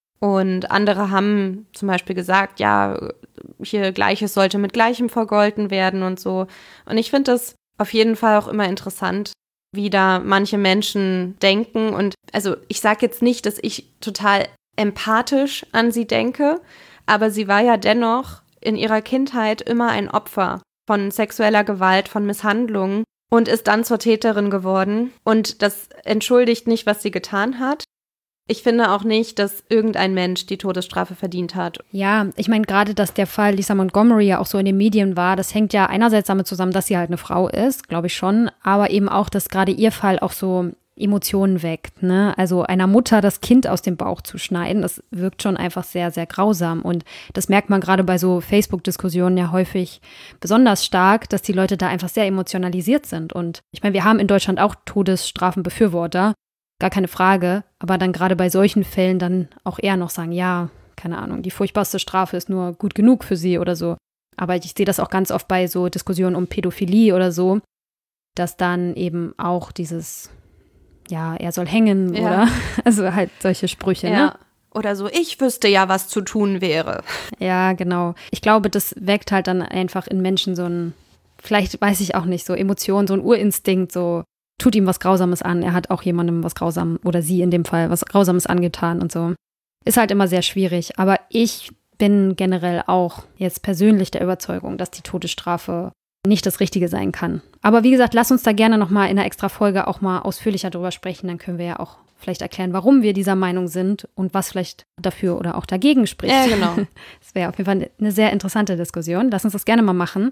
Und andere haben zum Beispiel gesagt, ja, hier Gleiches sollte mit Gleichem vergolten werden und so. Und ich finde das auf jeden Fall auch immer interessant, wie da manche Menschen denken. Und also ich sage jetzt nicht, dass ich total empathisch an sie denke, aber sie war ja dennoch in ihrer Kindheit immer ein Opfer von sexueller Gewalt, von Misshandlungen und ist dann zur Täterin geworden. Und das entschuldigt nicht, was sie getan hat. Ich finde auch nicht, dass irgendein Mensch die Todesstrafe verdient hat. Ja, ich meine gerade, dass der Fall Lisa Montgomery ja auch so in den Medien war, das hängt ja einerseits damit zusammen, dass sie halt eine Frau ist, glaube ich schon, aber eben auch, dass gerade ihr Fall auch so Emotionen weckt, ne? Also einer Mutter das Kind aus dem Bauch zu schneiden, das wirkt schon einfach sehr, sehr grausam und das merkt man gerade bei so Facebook-Diskussionen ja häufig besonders stark, dass die Leute da einfach sehr emotionalisiert sind und ich meine, wir haben in Deutschland auch Todesstrafenbefürworter, gar keine Frage, aber dann gerade bei solchen Fällen dann auch eher noch sagen, ja, keine Ahnung, die furchtbarste Strafe ist nur gut genug für sie oder so. Aber ich sehe das auch ganz oft bei so Diskussionen um Pädophilie oder so, dass dann eben auch dieses ja, er soll hängen ja. Oder also halt solche Sprüche, ja. Ne? Oder so, ich wüsste ja, was zu tun wäre. Ja, genau. Ich glaube, das weckt halt dann einfach in Menschen so ein, vielleicht weiß ich auch nicht, so Emotionen, so ein Urinstinkt, so tut ihm was Grausames an, er hat auch jemandem was Grausames, oder sie in dem Fall, was Grausames angetan und so. Ist halt immer sehr schwierig, aber ich bin generell auch jetzt persönlich der Überzeugung, dass die Todesstrafe nicht das Richtige sein kann. Aber wie gesagt, lass uns da gerne nochmal in einer extra Folge auch mal ausführlicher drüber sprechen. Dann können wir ja auch vielleicht erklären, warum wir dieser Meinung sind und was vielleicht dafür oder auch dagegen spricht. Ja, genau. Das wäre auf jeden Fall eine sehr interessante Diskussion. Lass uns das gerne mal machen.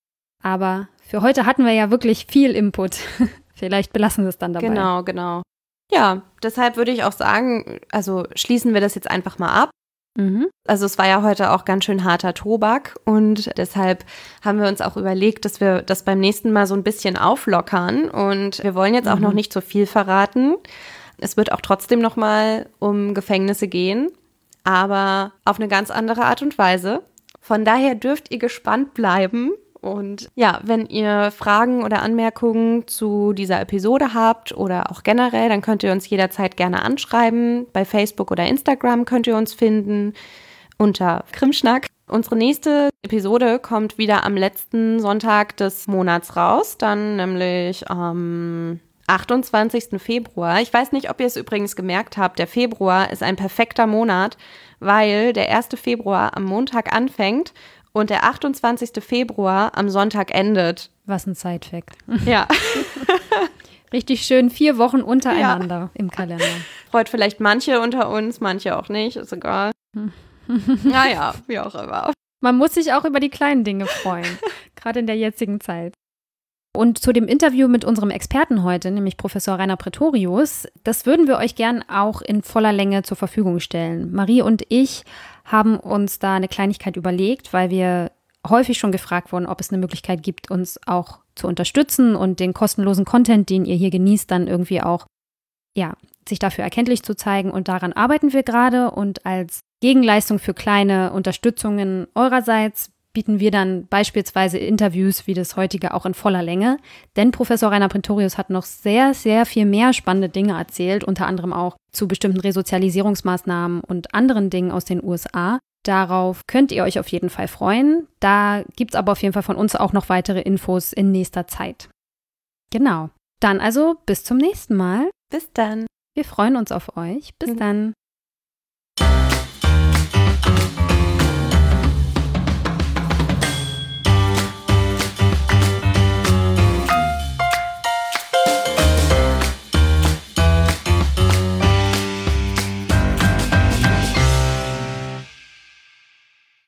Aber für heute hatten wir ja wirklich viel Input. Vielleicht belassen wir es dann dabei. Genau, genau. Ja, deshalb würde ich auch sagen, also schließen wir das jetzt einfach mal ab. Mhm. Also es war ja heute auch ganz schön harter Tobak und deshalb haben wir uns auch überlegt, dass wir das beim nächsten Mal so ein bisschen auflockern und wir wollen jetzt auch mhm. noch nicht so viel verraten. Es wird auch trotzdem noch mal um Gefängnisse gehen, aber auf eine ganz andere Art und Weise. Von daher dürft ihr gespannt bleiben. Und ja, wenn ihr Fragen oder Anmerkungen zu dieser Episode habt oder auch generell, dann könnt ihr uns jederzeit gerne anschreiben. Bei Facebook oder Instagram könnt ihr uns finden unter Krimschnack. Unsere nächste Episode kommt wieder am letzten Sonntag des Monats raus, dann nämlich am achtundzwanzigsten Februar. Ich weiß nicht, ob ihr es übrigens gemerkt habt, der Februar ist ein perfekter Monat, weil der erste Februar am Montag anfängt und der achtundzwanzigsten Februar am Sonntag endet. Was ein Side-Fact. Ja. Richtig schön vier Wochen untereinander ja. im Kalender. Freut vielleicht manche unter uns, manche auch nicht, ist egal. Naja, wie auch immer. Man muss sich auch über die kleinen Dinge freuen, gerade in der jetzigen Zeit. Und zu dem Interview mit unserem Experten heute, nämlich Professor Rainer Pretorius, das würden wir euch gern auch in voller Länge zur Verfügung stellen. Marie und ich haben uns da eine Kleinigkeit überlegt, weil wir häufig schon gefragt wurden, ob es eine Möglichkeit gibt, uns auch zu unterstützen und den kostenlosen Content, den ihr hier genießt, dann irgendwie auch, ja, sich dafür erkenntlich zu zeigen. Und daran arbeiten wir gerade. Und als Gegenleistung für kleine Unterstützungen eurerseits bieten wir dann beispielsweise Interviews wie das heutige auch in voller Länge. Denn Professor Rainer Pretorius hat noch sehr, sehr viel mehr spannende Dinge erzählt, unter anderem auch zu bestimmten Resozialisierungsmaßnahmen und anderen Dingen aus den U S A. Darauf könnt ihr euch auf jeden Fall freuen. Da gibt es aber auf jeden Fall von uns auch noch weitere Infos in nächster Zeit. Genau. Dann also bis zum nächsten Mal. Bis dann. Wir freuen uns auf euch. Bis dann.